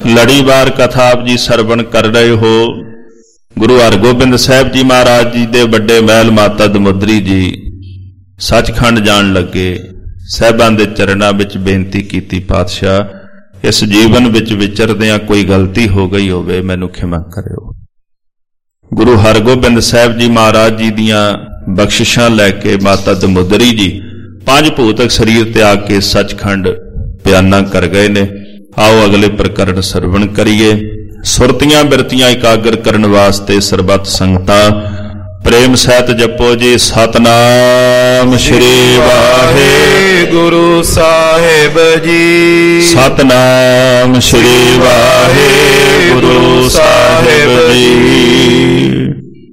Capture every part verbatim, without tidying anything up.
ਲੜੀਵਾਰ ਕਥਾ ਆਪ ਜੀ ਸਰਵਣ ਕਰ ਰਹੇ ਹੋ। ਗੁਰੂ ਹਰਗੋਬਿੰਦ ਸਾਹਿਬ ਜੀ ਮਹਾਰਾਜ ਜੀ ਦੇ ਵੱਡੇ ਮਹਿਲ ਮਾਤਾ ਦਮੋਦਰੀ ਜੀ ਸੱਚਖੰਡ ਜਾਣ ਲੱਗੇ। ਸਾਹਿਬਾਂ ਦੇ ਚਰਨਾਂ ਵਿੱਚ ਬੇਨਤੀ ਕੀਤੀ, ਪਾਤਸ਼ਾਹ ਇਸ ਜੀਵਨ ਵਿੱਚ ਵਿਚਰਦਿਆਂ ਕੋਈ ਗਲਤੀ ਹੋ ਗਈ ਹੋਵੇ ਮੈਨੂੰ ਖਿਮਾ ਕਰਿਓ। ਗੁਰੂ ਹਰਗੋਬਿੰਦ ਸਾਹਿਬ ਜੀ ਮਹਾਰਾਜ ਜੀ ਦੀਆਂ ਬਖਸ਼ਿਸ਼ਾਂ ਲੈ ਕੇ ਮਾਤਾ ਦਮੋਦਰੀ ਜੀ ਪੰਜ ਭੂਤਕ ਸਰੀਰ ਤਿਆਗ ਕੇ ਸੱਚਖੰਡ ਬਿਆਨਾ ਕਰ ਗਏ ਨੇ। ਆਓ ਅਗਲੇ ਪ੍ਰਕਰਣ ਸਰਵਣ ਕਰੀਏ। ਸੁਰਤੀਆਂ ਬਿਰਤੀਆਂ ਇਕਾਗਰ ਕਰਨ ਵਾਸਤੇ ਸਰਬੱਤ ਸੰਗਤਾਂ ਪ੍ਰੇਮ ਸਹਿਤ ਜਪੋ ਜੀ ਸਤਨਾਮ ਸ਼੍ਰੀ ਵਾਹਿਗੁਰੂ ਸਾਹਿਬ ਜੀ। ਸਤਨਾਮ ਸ਼੍ਰੀ ਵਾਹਿਗੁਰੂ ਸਾਹਿਬ ਜੀ।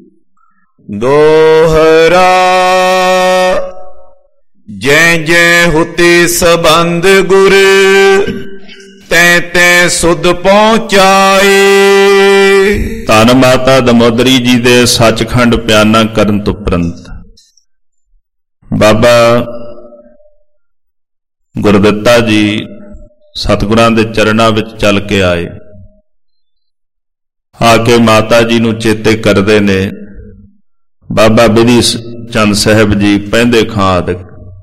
ਦੋਹਰਾ ਜੈ ਜੈ ਹੁਤੇ ਸਬੰਧ ਗੁਰ ਤੈ ਤੈ ਸੁਧ ਪਹੁੰਚਾਏ। ਧੰਨ ਮਾਤਾ ਦਮੋਦਰੀ ਜੀ ਦੇ ਸੱਚਖੰਡ ਬਿਆਨਾ ਕਰਨ ਤੋਂ ਉਪਰੰਤ ਬਾਬਾ ਗੁਰਦਿੱਤਾ ਜੀ ਸਤਿਗੁਰਾਂ ਦੇ ਚਰਨਾਂ ਵਿੱਚ ਚੱਲ ਕੇ ਆਏ। ਆ ਕੇ ਮਾਤਾ ਜੀ ਨੂੰ ਚੇਤੇ ਕਰਦੇ ਨੇ। ਬਾਬਾ ਬਿਧੀ ਚੰਦ ਸਾਹਿਬ ਜੀ, ਪਹਿੰਦੇ ਖਾਂ ਆਦਿਕ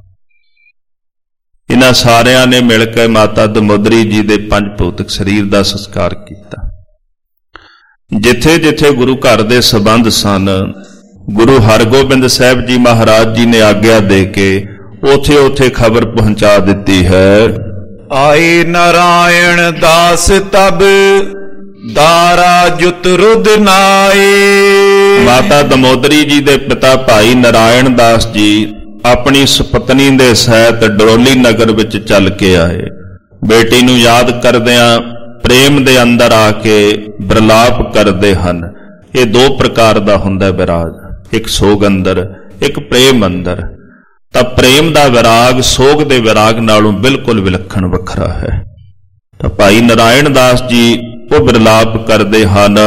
ਇਹਨਾਂ ਸਾਰਿਆਂ ਨੇ ਮਿਲ ਕੇ ਮਾਤਾ ਦਮੋਦਰੀ ਜੀ ਦੇ ਪੰਜ ਭੌਤਿਕ ਸਰੀਰ ਦਾ ਸੰਸਕਾਰ ਕੀਤਾ। ਜਿੱਥੇ ਜਿੱਥੇ ਗੁਰੂ ਘਰ ਦੇ ਸੰਬੰਧ ਸਨ, ਗੁਰੂ ਹਰਗੋਬਿੰਦ ਸਾਹਿਬ ਜੀ ਮਹਾਰਾਜ ਜੀ ਨੇ ਆਗਿਆ ਦੇ ਕੇ ਉਥੇ ਉਥੇ ਖਬਰ ਪਹੁੰਚਾ ਦਿੱਤੀ ਹੈ। ਆਏ ਨਾਰਾਇਣ ਦਾਸ ਤਬ ਦਾਰਾ ਜੁਤ ਰੁਦ ਨਾਏ। ਮਾਤਾ ਦਮੋਦਰੀ ਜੀ ਦੇ ਪਿਤਾ ਭਾਈ ਨਾਰਾਇਣ ਦਾਸ ਜੀ ਆਪਣੀ ਸੁਪਤਨੀ ਦੇ ਸਹਿਤ ਡਰੋਲੀ ਨਗਰ ਵਿੱਚ ਚੱਲ ਕੇ ਆਏ। ਬੇਟੀ ਨੂੰ ਯਾਦ ਕਰਦਿਆਂ ਪ੍ਰੇਮ ਦੇ ਅੰਦਰ ਆ ਕੇ ਬਿਰਲਾਪ ਕਰਦੇ ਹਨ। ਇਹ ਦੋ ਪ੍ਰਕਾਰ ਦਾ ਹੁੰਦਾ ਵਿਰਾਗ, ਇੱਕ ਸੋਗ ਅੰਦਰ, ਇੱਕ ਪ੍ਰੇਮ ਅੰਦਰ। ਤਾਂ ਪ੍ਰੇਮ ਦਾ ਵਿਰਾਗ ਸੋਗ ਦੇ ਵਿਰਾਗ ਨਾਲੋਂ ਬਿਲਕੁਲ ਵਿਲੱਖਣ ਵੱਖਰਾ ਹੈ। ਤਾਂ ਭਾਈ ਨਾਰਾਇਣ ਦਾਸ ਜੀ ਉਹ ਬਿਰਲਾਪ ਕਰਦੇ ਹਨ।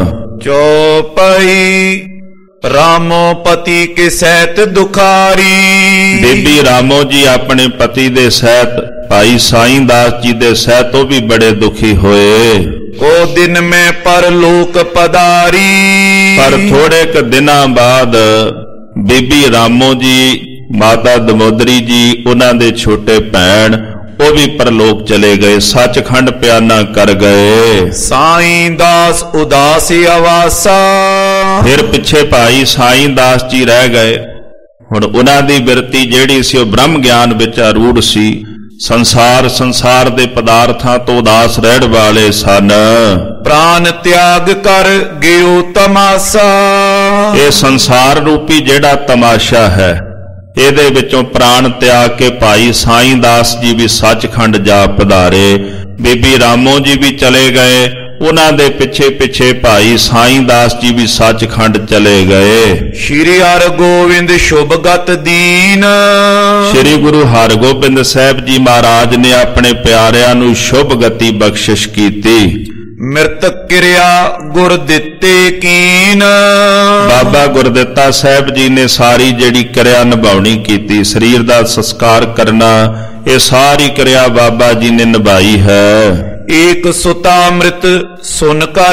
ਚੌਪਈ ਰਾਮੋ ਪਤੀ ਕੇ ਸਹਿਤ ਦੁਖਾਰੀ। ਬੀਬੀ ਰਾਮੋ ਜੀ ਆਪਣੇ ਪਤੀ ਦੇ ਸਹਿਤ ਭਾਈ ਸਾਈਂ ਦਾਸ ਜੀ ਦੇ ਸਹਿਤ ਉਹ ਵੀ ਬੜੇ ਦੁਖੀ ਹੋਏ। ਉਹ ਦਿਨ ਮੈਂ ਪਰਲੋਕ ਪਧਾਰੀ। ਪਰ ਥੋੜੇ ਕੁ ਦਿਨਾਂ ਬਾਅਦ ਬੀਬੀ ਰਾਮੋ ਜੀ, ਮਾਤਾ ਦਮੋਦਰੀ ਜੀ, ਉਹਨਾਂ ਦੇ ਛੋਟੇ ਭੈਣ ਉਹ ਵੀ ਪਰਲੋਕ ਚਲੇ ਗਏ, ਸੱਚਖੰਡ ਬਿਆਨਾ ਕਰ ਗਏ। ਸਾਈਂ ਦਾਸ ਉਦਾਸ ਆਵਾਸਾ। ਫਿਰ ਪਿੱਛੇ ਭਾਈ ਸਾਈਂ ਦਾਸ ਜੀ ਰਹਿ ਗਏ। ਹੁਣ ਉਹਨਾਂ ਦੀ ਬਿਰਤੀ ਜਿਹੜੀ ਸੀ ਉਹ ਬ੍ਰਹਮ ਗਿਆਨ ਵਿੱਚ ਆਰੂੜ ਸੀ। ਸੰਸਾਰ ਸੰਸਾਰ ਦੇ ਪਦਾਰਥਾਂ ਤੋਂ ਉਦਾਸ ਰਹਿਣ ਵਾਲੇ ਸਨ। ਪ੍ਰਾਨ ਤਿਆਗ ਕਰ ਗਿਓ ਤਮਾਸ਼ਾ। ਇਹ ਸੰਸਾਰ ਰੂਪੀ ਜਿਹੜਾ ਤਮਾਸ਼ਾ ਹੈ, ਇਹਦੇ ਵਿੱਚੋਂ ਪ੍ਰਾਣ ਤਿਆਗ ਕੇ ਭਾਈ ਸਾਈਂ ਦਾਸ ਜੀ ਵੀ ਸੱਚਖੰਡ ਜਾ ਪਧਾਰੇ। ਬੀਬੀ ਰਾਮੋ ਜੀ ਵੀ ਚਲੇ ਗਏ, ਉਹਨਾਂ ਦੇ ਪਿੱਛੇ ਪਿੱਛੇ ਭਾਈ ਸਾਈਂ ਦਾਸ ਜੀ ਵੀ ਸੱਚਖੰਡ ਚਲੇ ਗਏ। ਸ਼੍ਰੀ ਹਰਗੋਬਿੰਦ ਸ਼ੁਭਗਤ ਦੀਨ। ਸ਼੍ਰੀ ਗੁਰੂ ਹਰਗੋਬਿੰਦ ਸਾਹਿਬ ਜੀ ਮਹਾਰਾਜ ਨੇ ਆਪਣੇ ਪਿਆਰਿਆਂ ਨੂੰ ਸ਼ੁਭ ਗਤੀ ਬਖਸ਼ਿਸ਼ ਕੀਤੀ। ਮਿਰਤ ਕਿਰਿਆ ਗੁਰ ਦਿੱਤੇ ਕੀਨ। ਬਾਬਾ ਗੁਰਦਿੱਤਾ ਸਾਹਿਬ ਜੀ ਨੇ ਸਾਰੀ ਜਿਹੜੀ ਕਿਰਿਆ ਨਿਭਾਉਣੀ ਕੀਤੀ, ਸਰੀਰ ਦਾ ਸੰਸਕਾਰ ਕਰਨਾ, ਇਹ ਸਾਰੀ ਕਿਰਿਆ ਬਾਬਾ ਜੀ ਨੇ ਨਿਭਾਈ ਹੈ। ਏਕ ਸੁਤਾ ਅੰਮ੍ਰਿਤ ਸੁਨ ਕਰ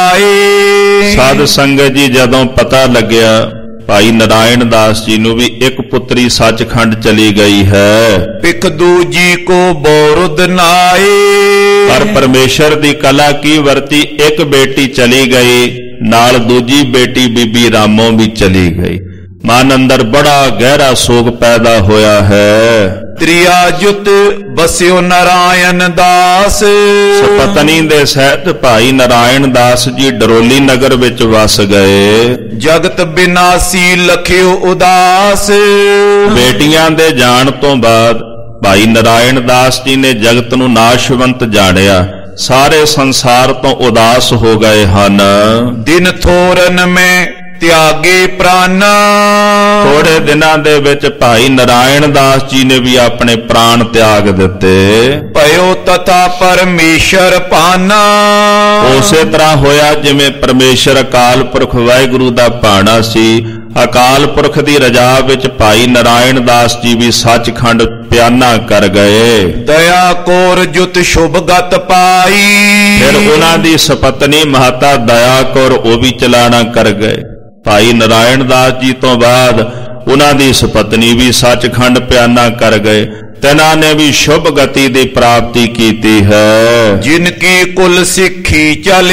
ਆਏ। ਸਾਧ ਸੰਗਤ ਜੀ ਜਦੋਂ ਪਤਾ ਲੱਗਿਆ ਭਾਈ ਨਾਰਾਇਣ ਦਾਸ ਜੀ ਨੂੰ ਵੀ ਇੱਕ ਪੁੱਤਰੀ ਸੱਚਖੰਡ ਚਲੀ ਗਈ ਹੈ, ਪਿਖ ਦੂਜੀ ਕੋ ਬੋਰੁਦ ਨਾਏ। ਪਰ ਪਰਮੇਸ਼ਰ ਦੀ ਕਲਾ ਕੀ ਵਰਤੀ, ਇੱਕ ਬੇਟੀ ਚਲੀ ਗਈ, ਨਾਲ ਦੂਜੀ ਬੇਟੀ ਬੀਬੀ ਰਾਮੋ ਵੀ ਚਲੀ ਗਈ। ਮਨ ਅੰਦਰ ਬੜਾ ਗਹਿਰਾ ਸੋਗ ਪੈਦਾ ਹੋਇਆ ਹੈ। ਤ੍ਰਿਆ ਜੁਤ ਬਸਿਓ ਨਾਰਾਇਣ ਦਾਸ। ਸੁਪਤਨੀ ਦੇ ਸਹਿਤ ਭਾਈ ਨਾਰਾਇਣ ਦਾਸ ਜੀ ਡਰੋਲੀ ਨਗਰ ਵਿੱਚ ਵਸ ਗਏ। ਜਗਤ ਬਿਨਾਸੀ ਲਖਿਓ ਉਦਾਸ। ਬੇਟੀਆਂ ਦੇ ਜਾਣ ਤੋਂ ਬਾਅਦ ਭਾਈ ਨਾਰਾਇਣ ਦਾਸ ਜੀ ਨੇ ਜਗਤ ਨੂੰ ਨਾਸ਼ਵੰਤ ਜਾਣਿਆ, ਸਾਰੇ ਸੰਸਾਰ ਤੋਂ ਉਦਾਸ ਹੋ ਗਏ ਹਨ। ਦਿਨ ਥੋਰਨ ਮੈਂ ਤਿਆਗੇ ਪ੍ਰਾਨਾ। ਥੋੜੇ ਦਿਨਾਂ ਦੇ ਵਿੱਚ ਭਾਈ ਨਾਰਾਇਣ ਦਾਸ ਜੀ ਨੇ ਵੀ ਆਪਣੇ ਪ੍ਰਾਣ ਤਿਆਗ ਦਿੱਤੇ। ਭਇਓ ਤਥਾ ਪਰਮੇਸ਼ਰ ਪਾਨਾ। ਉਸੇ ਤਰ੍ਹਾਂ ਹੋਇਆ ਜਿਵੇਂ ਪਰਮੇਸ਼ਰ ਅਕਾਲ ਪੁਰਖ ਵਾਹਿਗੁਰੂ ਦਾ ਭਾਣਾ ਸੀ, ਅਕਾਲ ਪੁਰਖ ਦੀ ਰਜਾ ਵਿੱਚ ਭਾਈ ਨਾਰਾਇਣ ਦਾਸ ਜੀ ਵੀ ਸੱਚਖੰਡ ਪਿਆਨਾ ਕਰ ਗਏ। ਦਇਆ ਕੌਰ ਜੁਤ ਸ਼ੁਭ ਗਤ ਪਾਈ। ਫਿਰ ਉਹਨਾਂ ਦੀ ਸਪਤਨੀ ਮਾਤਾ ਦਇਆ ਕੌਰ ਉਹ ਵੀ ਚਲਾਣਾ ਕਰ ਗਏ। ਭਾਈ ਨਾਰਾਇਣ ਦਾਸ ਜੀ ਤੋਂ ਬਾਅਦ ਉਹਨਾਂ ਦੀ ਸਪਤਨੀ ਵੀ ਸੱਚਖੰਡ ਪਿਆਨਾ ਕਰ ਗਏ। ਤਿਨਾਂ ਨੇ ਵੀ ਸ਼ੁਭ ਗਤੀ ਦੀ ਪ੍ਰਾਪਤੀ ਕੀਤੀ ਹੈ। ਜਿਨ ਕੀ ਕੁਲ ਸਿੱਖੀ ਚਲ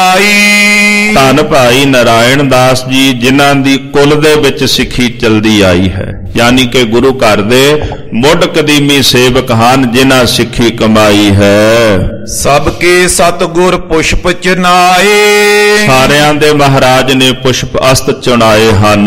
ਆਈ। ਧੰਨ ਭਾਈ ਨਾਰਾਇਣ ਦਾਸ ਜੀ ਜਿਨ੍ਹਾਂ ਦੀ ਕੁਲ ਦੇ ਵਿੱਚ ਸਿੱਖੀ ਚਲਦੀ ਆਈ ਹੈ, ਯਾਨੀ ਕਿ ਗੁਰੂ ਘਰ ਦੇ ਮੁੱਢ ਕਦੀਮੀ ਸੇਵਕ ਹਨ ਜਿਨ੍ਹਾਂ ਸਿੱਖੀ ਕਮਾਈ ਹੈ। ਸਭ ਕੇ ਸਤਿਗੁਰ ਪੁਸ਼ਪ ਚੁਨਾਏ। ਸਾਰਿਆਂ ਦੇ ਮਹਾਰਾਜ ਨੇ ਪੁਸ਼ਪ ਅਸਤ ਚੁਣਾਏ ਹਨ।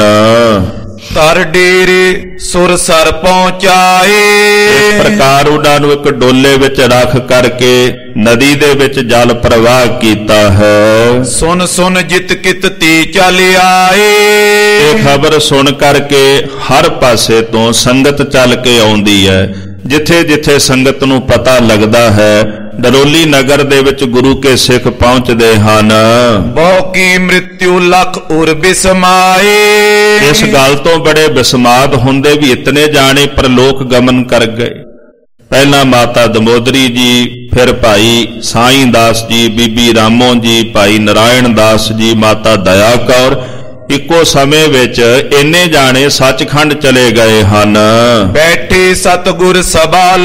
ਧਰ ਡੇਰੇ ਸੁਰ ਸਰ ਪਹੁੰਚਾਏ। ਇਸ ਪ੍ਰਕਾਰ ਉਹਨਾਂ ਨੂੰ ਇੱਕ ਡੋਲੇ ਵਿੱਚ ਰੱਖ ਕਰਕੇ ਨਦੀ ਦੇ ਵਿੱਚ ਜਲ ਪ੍ਰਵਾਹ ਕੀਤਾ ਹੈ। ਸੁਨ ਸੁਨ ਜਿਤ ਕਿਤ ਤੇ ਚਲ ਆਏ। ਇਹ ਖਬਰ ਸੁਣ ਕਰਕੇ ਹਰ ਪਾਸੇ ਤੋਂ ਸੰਗਤ ਚੱਲ ਕੇ ਆਉਂਦੀ ਹੈ। ਜਿੱਥੇ ਜਿੱਥੇ ਸੰਗਤ ਨੂੰ ਪਤਾ ਲੱਗਦਾ ਹੈ ਡਰੋਲੀ ਨਗਰ ਦੇ ਵਿੱਚ ਗੁਰੂ ਕੇ ਸਿੱਖ ਪਹੁੰਚਦੇ ਹਨ। ਬਹੁ ਕੀ ਮ੍ਰਿਤਿਉ ਲਖ ਉਰ ਬਿਸਮਾਏ। ਇਸ ਗੱਲ ਤੋਂ ਬੜੇ ਬਿਸਮਾਦ ਹੁੰਦੇ ਵੀ ਇਤਨੇ ਜਾਣੇ ਪਰਲੋਕ ਗਮਨ ਕਰ ਗਏ। ਪਹਿਲਾਂ ਮਾਤਾ ਦਮੋਦਰੀ ਜੀ, ਫਿਰ ਭਾਈ ਸਾਈਂ ਦਾਸ ਜੀ, ਬੀਬੀ ਰਾਮੋ ਜੀ, ਭਾਈ ਨਾਰਾਇਣ ਦਾਸ ਜੀ, ਮਾਤਾ ਦਇਆ ਕੌਰ ਇੱਕੋ ਸਮੇਂ ਵਿੱਚ ਇੰਨੇ ਜਾਣੇ ਸੱਚਖੰਡ ਚਲੇ ਗਏ ਹਨ। ਬੈਠੇ ਸਤਿਗੁਰ ਸਭਾ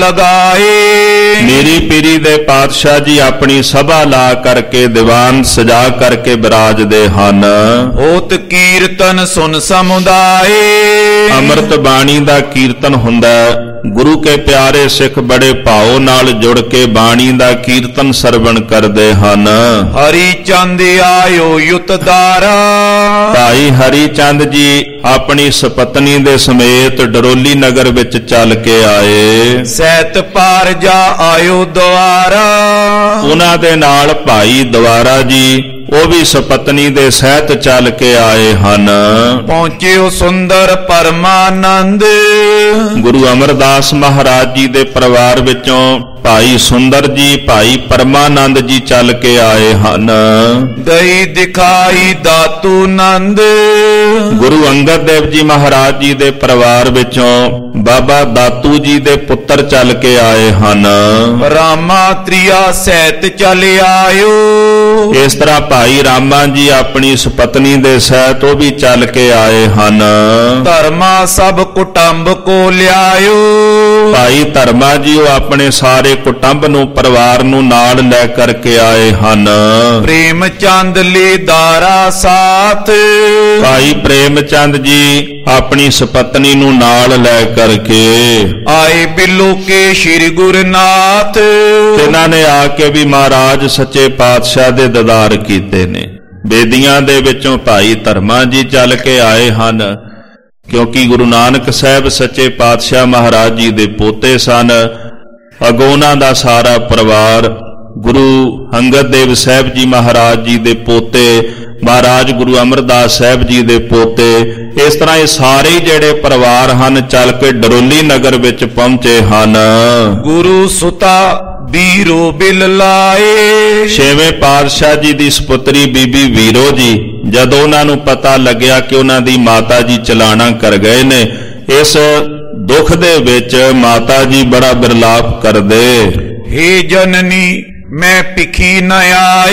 ਲਗਾਏ। ਮੇਰੀ ਪੀਰੀ ਦੇ ਪਾਤਸ਼ਾਹ ਜੀ ਆਪਣੀ ਸਭਾ ਲਾ ਕਰਕੇ ਦੀਵਾਨ ਸਜਾ ਕਰਕੇ ਬਿਰਾਜਦੇ ਹਨ। ਹੋਤ ਕੀਰਤਨ ਸੁਨ ਸਮੁਦਾਏ। ਅੰਮ੍ਰਿਤ ਬਾਣੀ ਦਾ ਕੀਰਤਨ ਹੁੰਦਾ। ਗੁਰੂ ਕੇ ਪਿਆਰੇ ਸਿੱਖ ਬੜੇ ਭਾਉ ਨਾਲ ਜੁੜ ਕੇ ਬਾਣੀ ਦਾ ਕੀਰਤਨ ਸਰਵਣ ਕਰਦੇ ਹਨ। ਹਰੀ ਚੰਦ ਆਇਓ ਯੁਤਦਾਰਾ। ਭਾਈ ਹਰੀ ਚੰਦ ਜੀ ਆਪਣੀ ਸਪਤਨੀ ਦੇ ਸਮੇਤ ਡਰੋਲੀ ਨਗਰ ਵਿੱਚ ਚੱਲ ਕੇ ਆਏ। ਸਹਿਤ ਪਾਰ ਜਾ ਆਇਓ ਦੁਆਰਾ। ਉਹਨਾਂ ਦੇ ਨਾਲ ਭਾਈ ਦੁਆਰਾ ਜੀ ਉਹ ਵੀ ਸਪਤਨੀ ਦੇ ਸਹਿਤ ਚੱਲ ਕੇ ਆਏ ਹਨ। ਪਹੁੰਚਿਓ ਸੁੰਦਰ ਪਰਮਾਨੰਦ। ਗੁਰੂ ਅਮਰਦਾਸ ਮਹਾਰਾਜ ਜੀ ਦੇ ਪਰਿਵਾਰ ਵਿੱਚੋਂ ਭਾਈ ਸੁੰਦਰ ਜੀ, ਭਾਈ ਪਰਮਾਨੰਦ ਜੀ ਚੱਲ ਕੇ ਆਏ ਹਨ। ਦਈ ਦਿਖਾਈ ਦਾਤੂ ਨੰਦ। ਗੁਰੂ ਅੰਗਦ ਦੇਵ ਜੀ ਮਹਾਰਾਜ ਜੀ ਦੇ ਪਰਿਵਾਰ ਵਿੱਚੋਂ ਬਾਬਾ ਦਾਤੂ ਜੀ ਦੇ ਪੁੱਤਰ ਚੱਲ ਕੇ ਆਏ ਹਨ। ਰਾਮਾ ਤ੍ਰਿਆ ਸਹਿਤ ਚਲ ਆਇਓ। ਇਸ ਤਰ੍ਹਾਂ ਭਾਈ ਰਾਮਾ ਜੀ ਆਪਣੀ ਸੁਪਤਨੀ ਦੇ ਸਹਿਤ ਉਹ ਵੀ ਚੱਲ ਕੇ ਆਏ ਹਨ। ਧਰਮਾ ਸਭ ਕੁਟੰਬ ਕੋ ਲਿਆਇਓ। ਭਾਈ ਧਰਮਾ ਜੀ ਉਹ ਆਪਣੇ ਸਾਰੇ ਕੁਟੰਬ ਨੂੰ, ਪਰਿਵਾਰ ਨੂੰ ਨਾਲ ਲੈ ਕਰਕੇ ਆਏ ਹਨ। ਪ੍ਰੇਮ ਚੰਦ ਲੇ ਦਾਰਾ ਸਾਥ। ਭਾਈ ਪ੍ਰੇਮ ਚੰਦ ਜੀ ਆਪਣੀ ਸੁਪਤਨੀ ਨੂੰ ਨਾਲ ਲੈ ਕਰਕੇ ਆਏ ਬਿੱਲੋ ਕੇ ਸ਼੍ਰੀ ਗੁਰਨਾਥ। ਇਹਨਾਂ ਨੇ ਆ ਕੇ ਵੀ ਮਹਾਰਾਜ ਸੱਚੇ ਪਾਤਸ਼ਾਹ ਦੇ ਦੀਦਾਰ ਕੀਤੇ ਨੇ। ਬੇਦੀਆਂ ਦੇ ਵਿੱਚੋਂ ਭਾਈ ਧਰਮਾ ਜੀ ਚੱਲ ਕੇ ਆਏ ਹਨ, ਕਿਉਂਕਿ ਗੁਰੂ ਨਾਨਕ ਸਾਹਿਬ ਸੱਚੇ ਪਾਤਸ਼ਾਹ ਮਹਾਰਾਜ ਜੀ ਦੇ ਪੋਤੇ ਸਨ। ਅਗੋਂ ਉਹਨਾਂ ਦਾ ਸਾਰਾ ਪਰਿਵਾਰ ਗੁਰੂ ਅੰਗਦ ਦੇਵ ਸਾਹਿਬ ਜੀ ਮਹਾਰਾਜ ਜੀ ਦੇ ਪੋਤੇ, ਮਹਾਰਾਜ ਗੁਰੂ ਅਮਰਦਾਸ ਸਾਹਿਬ ਜੀ ਦੇ ਪੋਤੇ, ਇਸ ਤਰ੍ਹਾਂ ਇਹ ਸਾਰੇ ਜਿਹੜੇ ਪਰਿਵਾਰ ਹਨ ਚੱਲ ਕੇ ਡਰੋਲੀ ਨਗਰ ਵਿੱਚ ਪਹੁੰਚੇ ਹਨ। ਗੁਰੂ ਸੁਤਾ ਵੀਰੋ ਬਿਲ ਲਾਏ। ਛੇਵੇਂ ਪਾਤਸ਼ਾਹ ਜੀ ਦੀ ਸੁਪੁੱਤਰੀ ਬੀਬੀ ਵੀਰੋ ਜੀ ਜਦੋਂ ਉਹਨਾਂ ਨੂੰ ਪਤਾ ਲੱਗਿਆ ਕਿ ਉਹਨਾਂ ਦੀ ਮਾਤਾ ਜੀ ਚਲਾਣਾ ਕਰ ਗਏ ਨੇ, ਇਸ ਦੁੱਖ ਦੇ ਵਿੱਚ ਮਾਤਾ ਜੀ ਬੜਾ ਬਿਰਲਾਪ ਕਰਦੇ। ਹੇ ਜਨਨੀ ਮੈਂ ਭਿਖੀ ਨ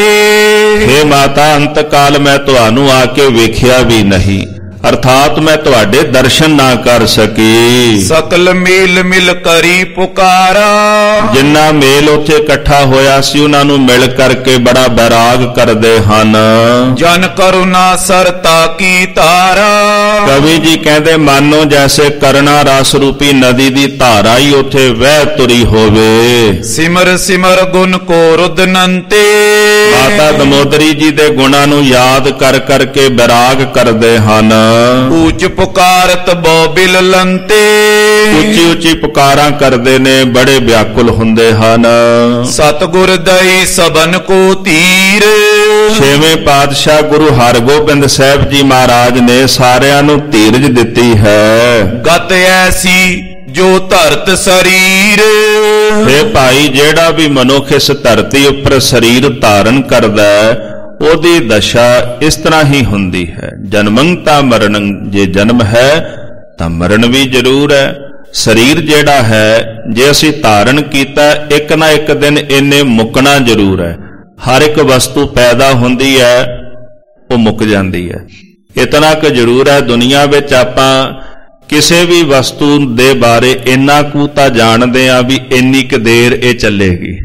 ਆਏ। ਹੇ ਮਾਤਾ ਅੰਤ ਕਾਲ ਮੈਂ ਤੁਹਾਨੂੰ ਆ ਕੇ ਵੇਖਿਆ ਵੀ ਨਹੀਂ, ਅਰਥਾਤ ਮੈਂ ਤੁਹਾਡੇ ਦਰਸ਼ਨ ਨਾ ਕਰ ਸਕੀ। ਸਕਲ ਮੇਲ ਮਿਲ ਕਰੀ ਪੁਕਾਰਾ। ਜਿੰਨਾ ਮੇਲ ਉੱਥੇ ਇਕੱਠਾ ਹੋਇਆ ਸੀ ਉਹਨਾਂ ਨੂੰ ਮਿਲ ਕਰਕੇ ਬੜਾ ਬੈਰਾਗ ਕਰਦੇ ਹਨ। ਜਨ ਕਰੁਣਾ ਸਰਤਾ ਕੀ ਧਾਰਾ। ਕਵੀ ਜੀ ਕਹਿੰਦੇ ਮਾਨੋ ਜੈਸੇ ਕਰੁਣਾ ਰਸ ਰੂਪੀ ਨਦੀ ਦੀ ਧਾਰਾ ਹੀ ਉੱਥੇ ਵਹਿ ਤੁਰੀ ਹੋਵੇ। ਸਿਮਰ ਸਿਮਰ ਗੁਣ ਕੋ ਰੁਦਨੰਤੇ। ਮਾਤਾ ਦਮੋਦਰੀ ਜੀ ਦੇ ਗੁਣਾਂ ਨੂੰ ਯਾਦ ਕਰ ਕਰਕੇ ਬੈਰਾਗ ਕਰਦੇ ਹਨ। ਉੱਚ ਪੁਕਾਰਤ ਬਹੁ ਬਿਲ ਲੰਤੇ। ਉੱਚੀ ਉੱਚੀ ਪੁਕਾਰਾਂ ਕਰਦੇ ਨੇ, ਬੜੇ ਵਿਆਕੁਲ ਹੁੰਦੇ ਹਨ। ਸਤਿਗੁਰ ਦਈ ਸਭਨ ਕੋ ਧੀਰ। ਛੇਵੇਂ ਪਾਤਸ਼ਾਹ ਗੁਰੂ ਹਰਗੋਬਿੰਦ ਸਾਹਿਬ ਜੀ ਮਹਾਰਾਜ ਨੇ ਸਾਰਿਆਂ ਨੂੰ ਧੀਰਜ ਦਿੱਤੀ ਹੈ। ਗਤ ਐਸੀ ਜੋ ਧਰਤ ਸਰੀਰ। ਇਹ ਭਾਈ ਜਿਹੜਾ ਵੀ ਮਨੁੱਖ ਇਸ ਧਰਤੀ ਉੱਪਰ ਸਰੀਰ ਧਾਰਨ ਕਰਦਾ ਉਹਦੀ ਦਸ਼ਾ ਇਸ ਤਰ੍ਹਾਂ ਹੀ ਹੁੰਦੀ ਹੈ। ਜਨਮੰ ਤਾਂ ਮਰਨੰ, ਜੇ ਜਨਮ ਹੈ ਤਾਂ ਮਰਨ ਵੀ ਜ਼ਰੂਰ ਹੈ। ਸਰੀਰ ਜਿਹੜਾ ਹੈ ਜੇ ਅਸੀਂ ਧਾਰਨ ਕੀਤਾ, ਇੱਕ ਨਾ ਇੱਕ ਦਿਨ ਇਹਨੇ ਮੁੱਕਣਾ ਜ਼ਰੂਰ ਹੈ। ਹਰ ਇੱਕ ਵਸਤੂ ਪੈਦਾ ਹੁੰਦੀ ਹੈ, ਉਹ ਮੁੱਕ ਜਾਂਦੀ ਹੈ। ਇਤਨਾ ਕੁ ਜ਼ਰੂਰ ਹੈ, ਦੁਨੀਆ ਵਿੱਚ ਆਪਾਂ ਕਿਸੇ ਵੀ ਵਸਤੂ ਦੇ ਬਾਰੇ ਇੰਨਾ ਕੁ ਤਾਂ ਜਾਣਦੇ ਆ ਵੀ ਇੰਨੀ ਕੁ ਦੇਰ ਇਹ ਚੱਲੇਗੀ,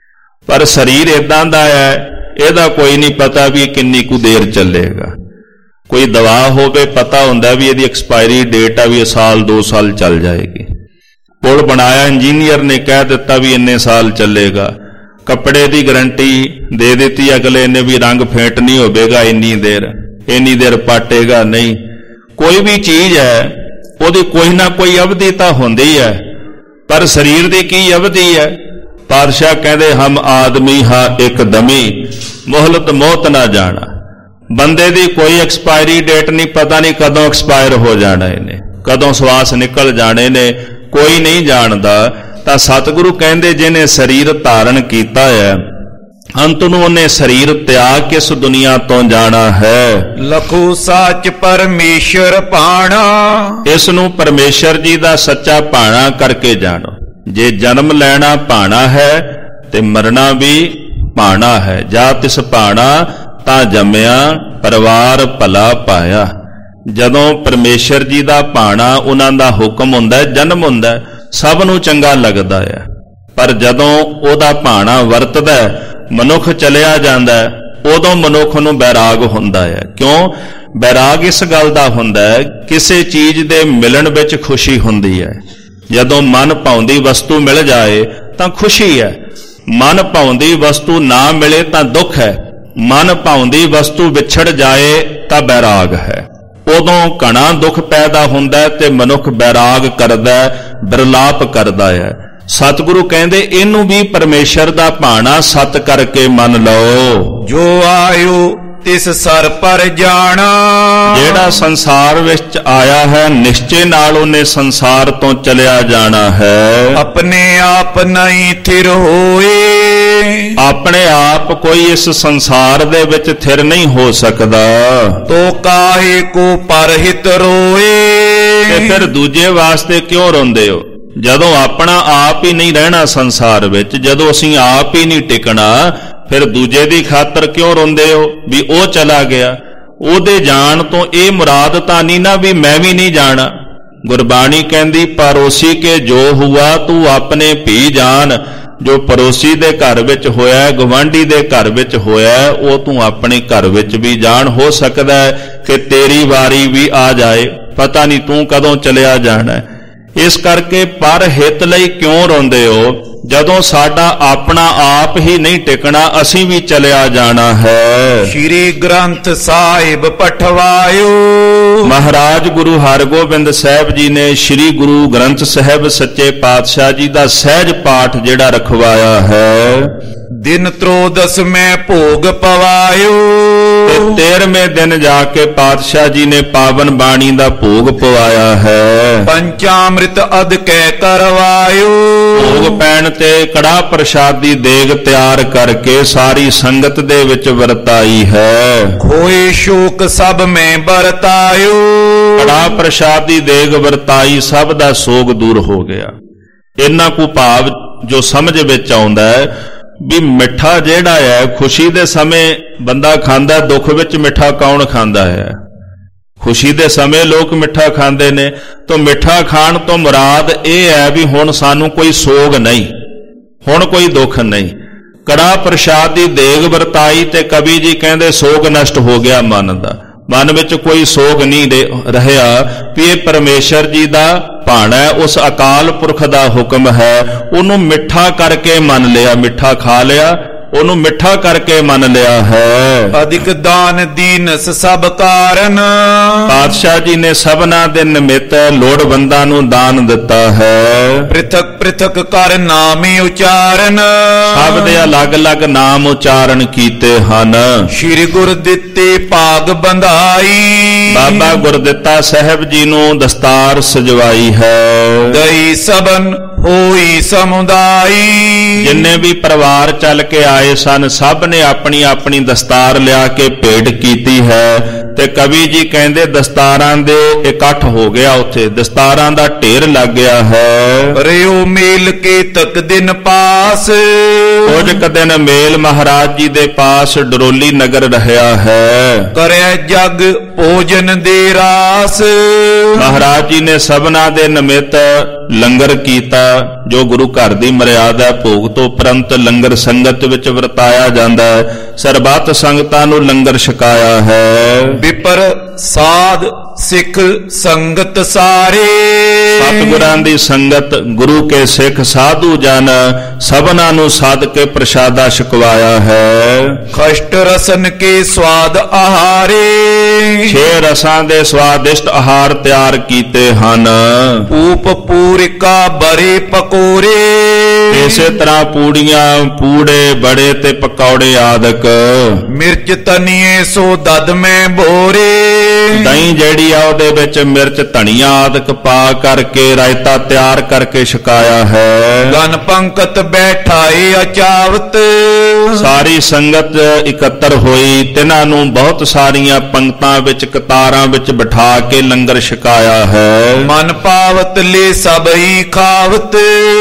ਪਰ ਸਰੀਰ ਇਦਾਂ ਦਾ ਹੈ, ਇਹਦਾ ਕੋਈ ਨਹੀਂ ਪਤਾ ਵੀ ਇਹ ਕਿੰਨੀ ਕੁ ਦੇਰ ਚੱਲੇਗਾ। ਕੋਈ ਦਵਾ ਹੋਵੇ, ਪਤਾ ਹੁੰਦਾ ਵੀ ਇਹਦੀ ਐਕਸਪਾਇਰੀ ਡੇਟ ਆ ਵੀ ਇਹ ਸਾਲ ਦੋ ਸਾਲ ਚੱਲ ਜਾਏਗੀ। ਪੁਲ ਬਣਾਇਆ, ਇੰਜੀਨੀਅਰ ਨੇ ਕਹਿ ਦਿੱਤਾ ਵੀ ਇੰਨੇ ਸਾਲ ਚੱਲੇਗਾ। ਕੱਪੜੇ ਦੀ ਗਰੰਟੀ ਦੇ ਦਿੱਤੀ ਅਗਲੇ ਨੇ ਵੀ ਰੰਗ ਫੇਂਟ ਨਹੀਂ ਹੋਵੇਗਾ ਇੰਨੀ ਦੇਰ, ਇੰਨੀ ਦੇਰ ਪਾਟੇਗਾ ਨਹੀਂ। ਕੋਈ ਵੀ ਚੀਜ਼ ਹੈ ਉਹਦੀ ਕੋਈ ਨਾ ਕੋਈ ਅਵਧੀ ਤਾਂ ਹੁੰਦੀ ਹੈ, ਪਰ ਸਰੀਰ ਦੀ ਕੀ ਅਵਧੀ ਹੈ? ਪਾਤਸ਼ਾਹ ਕਹਿੰਦੇ ਹਮ ਆਦਮੀ ਹਾਂ ਇੱਕ ਦਮੀ, ਮੁਹਲਤ ਮੌਤ ਨਾ ਜਾਣਾ। ਬੰਦੇ ਦੀ ਕੋਈ ਐਕਸਪਾਇਰੀ ਡੇਟ ਨਹੀਂ, ਪਤਾ ਨਹੀਂ ਕਦੋਂ ਐਕਸਪਾਇਰ ਹੋ ਜਾਣਾ ਇਹਨੇ, ਕਦੋਂ ਸਵਾਸ ਨਿਕਲ ਜਾਣੇ ਨੇ, ਕੋਈ ਨਹੀਂ ਜਾਣਦਾ। ਤਾਂ ਸਤਿਗੁਰੂ ਕਹਿੰਦੇ ਜਿਹਨੇ ਸਰੀਰ ਧਾਰਨ ਕੀਤਾ ਹੈ, ਅੰਤ ਨੂੰ ਉਹਨੇ ਸਰੀਰ ਤਿਆਗ ਕੇ ਇਸ ਦੁਨੀਆ ਤੋਂ ਜਾਣਾ ਹੈ। ਲਖੂ ਸਾਚ ਪਰਮੇਸ਼ਰ ਭਾਣਾ, ਇਸ ਨੂੰ ਪਰਮੇਸ਼ਰ ਜੀ ਦਾ ਸੱਚਾ ਭਾਣਾ ਕਰਕੇ ਜਾਣੋ। ਜੇ ਜਨਮ ਲੈਣਾ ਭਾਣਾ ਹੈ ਤੇ ਮਰਨਾ ਵੀ ਭਾਣਾ ਹੈ। ਜਾ ਤਿਸ ਭਾਣਾ ਤਾਂ ਜੰਮਿਆ, ਪਰਿਵਾਰ ਭਲਾ ਪਾਇਆ। ਜਦੋਂ ਪਰਮੇਸ਼ਰ ਜੀ ਦਾ ਭਾਣਾ, ਉਹਨਾਂ ਦਾ ਹੁਕਮ ਹੁੰਦਾ, ਜਨਮ ਹੁੰਦਾ, ਸਭ ਨੂੰ ਚੰਗਾ ਲੱਗਦਾ ਹੈ। ਪਰ ਜਦੋਂ ਉਹਦਾ ਭਾਣਾ ਵਰਤਦਾ, ਮਨੁੱਖ ਚਲਿਆ ਜਾਂਦਾ, ਉਦੋਂ ਮਨੁੱਖ ਨੂੰ ਬੈਰਾਗ ਹੁੰਦਾ ਹੈ। ਕਿਉਂ ਬੈਰਾਗ? ਇਸ ਗੱਲ ਦਾ ਹੁੰਦਾ ਹੈ, ਕਿਸੇ ਚੀਜ਼ ਦੇ ਮਿਲਣ ਵਿੱਚ ਖੁਸ਼ੀ ਹੁੰਦੀ ਹੈ। ਜਦੋਂ ਮਨ ਭਾਉਂਦੀ ਵਸਤੂ ਮਿਲ ਜਾਏ ਤਾਂ ਖੁਸ਼ੀ ਹੈ, ਮਨ ਭਾਉਂਦੀ ਵਸਤੂ ਨਾ ਮਿਲੇ ਤਾਂ ਦੁੱਖ ਹੈ, ਮਨ ਭਾਉਂਦੀ ਵਸਤੂ ਵਿਛੜ ਜਾਏ ਤਾਂ ਬੈਰਾਗ ਹੈ। ਉਦੋਂ ਘਣਾ ਦੁੱਖ ਪੈਦਾ ਹੁੰਦਾ ਹੈ ਤੇ ਮਨੁੱਖ ਬੈਰਾਗ ਕਰਦਾ, ਬਿਰਲਾਪ ਕਰਦਾ ਹੈ। ਸਤਿਗੁਰੂ ਕਹਿੰਦੇ ਇਹਨੂੰ ਵੀ ਪਰਮੇਸ਼ਰ ਦਾ ਭਾਣਾ ਸਤ ਕਰਕੇ ਮੰਨ ਲਓ। ਜੋ ਆਇਓ ਤਿਸ ਸਰ ਪਰ ਜਾਣਾ, ਜਿਹੜਾ ਸੰਸਾਰ ਵਿੱਚ ਆਇਆ ਹੈ ਨਿਸ਼ਚੇ ਨਾਲ ਉਹਨੇ ਸੰਸਾਰ ਤੋਂ ਚਲਿਆ ਜਾਣਾ ਹੈ। ਆਪਣੇ ਆਪ ਨਹੀਂ ਥਿਰ ਹੋਏ, ਆਪਣੇ ਆਪ ਕੋਈ ਇਸ ਸੰਸਾਰ ਦੇ ਵਿੱਚ ਥਿਰ ਨਹੀਂ ਹੋ ਸਕਦਾ। ਤੋ ਕਾਹੇ ਕੋ ਪਰਹਿਤ ਰੋਏ, ਤੇ ਫਿਰ ਦੂਜੇ ਵਾਸਤੇ ਕਿਉਂ ਰੋਂਦੇ ਹੋ? ਜਦੋਂ ਆਪਣਾ ਆਪ ਹੀ ਨਹੀਂ ਰਹਿਣਾ ਸੰਸਾਰ ਵਿੱਚ, ਜਦੋਂ ਅਸੀਂ ਆਪ ਹੀ ਨਹੀਂ ਟਿਕਣਾ, ਫਿਰ ਦੂਜੇ ਦੀ ਖਾਤਰ ਕਿਉਂ ਰੋਂਦੇ ਹੋ ਵੀ ਉਹ ਚਲਾ ਗਿਆ? ਉਹਦੇ ਜਾਣ ਤੋਂ ਇਹ ਮੁਰਾਦ ਤਾਂ ਨਹੀਂ ਨਾ ਵੀ ਮੈਂ ਵੀ ਨਹੀਂ ਜਾਣਾ। ਗੁਰਬਾਣੀ ਕਹਿੰਦੀ ਪਰੋਸੀ ਕੇ ਜੋ ਹੁਆ ਤੂੰ ਆਪਣੇ ਭੀ ਜਾਣ। ਜੋ ਪੜੋਸੀ ਦੇ ਘਰ ਵਿੱਚ ਹੋਇਆ, ਗੁਆਂਢੀ ਦੇ ਘਰ ਵਿੱਚ ਹੋਇਆ, ਉਹ ਤੂੰ ਆਪਣੇ ਘਰ ਵਿੱਚ ਵੀ ਜਾਣ। ਹੋ ਸਕਦਾ ਹੈ ਕਿ ਤੇਰੀ ਵਾਰੀ ਵੀ ਆ ਜਾਏ, ਪਤਾ ਨਹੀਂ ਤੂੰ ਕਦੋਂ ਚਲਿਆ ਜਾਣਾ। ਇਸ ਕਰਕੇ ਪਰ ਹਿੱਤ ਲਈ ਕਿਉਂ ਰੋਂਦੇ ਹੋ? ਜਦੋਂ ਸਾਡਾ ਆਪਣਾ ਆਪ ਹੀ ਨਹੀਂ ਟਿਕਣਾ, ਅਸੀਂ ਵੀ ਚਲਿਆ ਜਾਣਾ ਹੈ। ਸ਼੍ਰੀ ਗ੍ਰੰਥ ਸਾਹਿਬ ਪਠਵਾਇਓ, ਮਹਾਰਾਜ ਗੁਰੂ ਹਰਗੋਬਿੰਦ ਸਾਹਿਬ ਜੀ ਨੇ ਸ਼੍ਰੀ ਗੁਰੂ ਗ੍ਰੰਥ ਸਾਹਿਬ ਸੱਚੇ ਪਾਤਸ਼ਾਹ ਜੀ ਦਾ ਸਹਿਜ ਪਾਠ ਜਿਹੜਾ ਰਖਵਾਇਆ ਹੈ। ਦਿਨ ਤਰੋਦਸ ਮੈਂ ਭੋਗ ਪਵਾਇਓ, ਤੇ ਤੇਰਵੇਂ ਦਿਨ ਜਾ ਕੇ ਪਾਤਸ਼ਾਹ ਜੀ ਨੇ ਪਾਵਨ ਬਾਣੀ ਦਾ ਭੋਗ ਪਵਾਇਆ ਹੈ। ਪੰਚਾਮ੍ਰਿਤ ਅਦ ਕੈ ਕਰਵਾਇਓ, ਭੋਗ ਪੈਣ ਤੇ ਕੜਾ ਪ੍ਰਸ਼ਾਦੀ ਦੇਗ ਤਿਆਰ ਕਰਕੇ ਸਾਰੀ ਸੰਗਤ ਦੇ ਵਿੱਚ ਵਰਤਾਈ ਹੈ। ਖੋਏ ਸ਼ੋਕ ਸਭ ਮੈਂ ਵਰਤਾਇਓ, ਕੜਾ ਪ੍ਰਸ਼ਾਦੀ ਦੇਗ ਵਰਤਾਈ, ਸਭ ਦਾ ਸੋਗ ਦੂਰ ਹੋ ਗਿਆ। ਇੰਨਾ ਕੁ ਭਾਵ ਜੋ ਸਮਝ ਵਿੱਚ ਆਉਂਦਾ ਹੈ ਵੀ ਮਿੱਠਾ ਜਿਹੜਾ ਹੈ ਖੁਸ਼ੀ ਦੇ ਸਮੇਂ ਬੰਦਾ ਖਾਂਦਾ, ਦੁੱਖ ਵਿੱਚ ਮਿੱਠਾ ਕੌਣ ਖਾਂਦਾ ਹੈ? ਖੁਸ਼ੀ ਦੇ ਸਮੇਂ ਲੋਕ ਮਿੱਠਾ ਖਾਂਦੇ ਨੇ। ਤਾਂ ਮਿੱਠਾ ਖਾਣ ਤੋਂ ਮੁਰਾਦ ਇਹ ਹੈ ਵੀ ਹੁਣ ਸਾਨੂੰ ਕੋਈ ਸੋਗ ਨਹੀਂ, ਹੁਣ ਕੋਈ ਦੁੱਖ ਨਹੀਂ। ਕੜਾ ਪ੍ਰਸ਼ਾਦ ਦੀ ਦੇਗ ਵਰਤਾਈ ਤੇ ਕਵੀ ਜੀ ਕਹਿੰਦੇ ਸੋਗ ਨਸ਼ਟ ਹੋ ਗਿਆ ਮਨ ਦਾ, ਮਨ ਵਿੱਚ ਕੋਈ ਸੋਗ ਨਹੀਂ ਰਿਹਾ ਵੀ ਇਹ ਪਰਮੇਸ਼ਰ ਜੀ ਦਾ ਭਾਣਾ ਹੈ, ਉਸ ਅਕਾਲ ਪੁਰਖ ਦਾ ਹੁਕਮ ਹੈ। ਉਹਨੂੰ ਮਿੱਠਾ ਕਰਕੇ ਮੰਨ ਲਿਆ, ਮਿੱਠਾ ਖਾ ਲਿਆ, ਉਹਨੂੰ ਮਿੱਠਾ ਕਰਕੇ ਮੰਨ ਲਿਆ ਹੈ। ਅਧਿਕ ਦਾਨ ਦੀਨਸ ਸਭ ਕਾਰਨ, ਪਾਤਸ਼ਾਹ ਜੀ ਨੇ ਸਭਨਾ ਦੇ ਨਿਮਿਤ ਲੋੜਵੰਦਾਂ ਨੂੰ ਦਾਨ ਦਿੱਤਾ ਹੈ। ਪ੍ਰਿਥਕ ਪ੍ਰਿਥਕ ਕਰ ਨਾਮੇ ਉਚਾਰਨ, ਸਭ ਦੇ ਅਲੱਗ-ਅਲੱਗ ਨਾਮ ਉਚਾਰਨ ਕੀਤੇ ਹਨ। ਸ਼੍ਰੀ ਗੁਰ ਦਿੱਤੇ ਭਾਗ ਬੰਧਾਈ, ਬਾਬਾ ਗੁਰਦਿੱਤਾ ਸਾਹਿਬ ਜੀ ਨੂੰ ਦਸਤਾਰ ਸਜਵਾਈ ਹੈ। ਦਈ ਸਬਨ ਹੋਈ ਸਮੁਦਾਈ। ਜਿੰਨੇ ਵੀ ਪਰਿਵਾਰ ਚੱਲ ਕੇ ਆਏ ਸਨ ਸਭ ਨੇ ਆਪਣੀ ਆਪਣੀ ਦਸਤਾਰ ਲਿਆ ਕੇ ਭੇਟ ਕੀਤੀ ਹੈ ਤੇ ਕਵੀ ਜੀ ਕਹਿੰਦੇ ਦਸਤਾਰਾਂ ਦੇ ਇਕੱਠ ਹੋ ਗਿਆ, ਉੱਥੇ ਦਸਤਾਰਾਂ ਦਾ ਢੇਰ ਲੱਗ ਗਿਆ ਹੈ। ਰਿਓ ਮੇਲ ਕੇ ਤਕ ਦਿਨ ਪਾਸ, ਕੁਝ ਕੁ ਦਿਨ ਮੇਲ ਮਹਾਰਾਜ ਜੀ ਦੇ ਪਾਸ ਡਰੋਲੀ ਨਗਰ ਰਹਿਆ ਹੈ। ਕਰਿਆ ਜਗ ਭੋਜਨ ਦੇ ਰਾਸ, ਮਹਾਰਾਜ ਜੀ ਨੇ ਸਭਨਾ ਦੇ ਨਿਮਿਤ ਲੰਗਰ ਕੀਤਾ ਜੋ ਗੁਰੂ ਘਰ ਦੀ ਮਰਿਆਦਾ। ਭੋਗ ਤੋਂ ਉਪਰੰਤ ਲੰਗਰ ਸੰਗਤ ਵਿੱਚ ਵਰਤਾਇਆ ਜਾਂਦਾ ਹੈ। ਸਰਬੱਤ ਸੰਗਤਾਂ ਨੂੰ ਲੰਗਰ ਛਕਾਇਆ ਹੈ। ਵਿਪਰ ਸਾਧ ਸਿੱਖ ਸੰਗਤ ਸਾਰੇ, ਸਤਿਗੁਰਾਂ ਦੀ ਸੰਗਤ ਗੁਰੂ ਕੇ ਸਿੱਖ ਸਾਧੂ ਜਨ ਸਭਨਾਂ ਨੂੰ ਸਾਧ ਕੇ ਪ੍ਰਸ਼ਾਦਾ ਛਕਵਾਇਆ ਹੈ। ਖਸ਼ਟ ਰਸਨ ਕੇ ਸਵਾਦ ਆਹਾਰੇ, ਛੇ ਰਸਾਂ ਦੇ ਸਵਾਦਿਸ਼ਟ ਆਹਾਰ ਤਿਆਰ ਕੀਤੇ ਹਨ। ਊਪ ਪੂਰਿਕਾ ਬਰੇ ਪਕੌੜੇ, ਇਸੇ ਤਰ੍ਹਾਂ ਪੂੜੀਆਂ ਪੂੜੇ ਬੜੇ ਤੇ ਪਕੌੜੇ ਆਦਿਕ। ਮਿਰਚ ਤਨੀਏ ਸੋ ਦਦ ਮੈਂ ਭੋਰੇ, ਦਹੀਂ ਜਿਹੜੀ ਆ ਉਹਦੇ ਵਿੱਚ ਮਿਰਚ ਧਨੀਆ ਆਦਿਕ ਪਾ ਕਰਕੇ ਰਾਇਤਾ ਤਿਆਰ ਕਰਕੇ ਛਕਾਇਆ ਹੈ। ਗਨ ਪੰਕਤ ਬੈਠਾਏ ਅਚਾਵਤ, ਸਾਰੀ ਸੰਗਤ ਇਕੱਤਰ ਹੋਈ, ਤਿਨਾਂ ਨੂੰ ਬਹੁਤ ਸਾਰੀਆਂ ਪੰਕਤਾਂ ਵਿੱਚ ਕਤਾਰਾਂ ਵਿੱਚ ਬਿਠਾ ਕੇ ਲੰਗਰ ਛਕਾਇਆ ਹੈ। ਮਨ ਪਾਵਤ ਲੈ ਸਭਈ ਖਾਵਤ,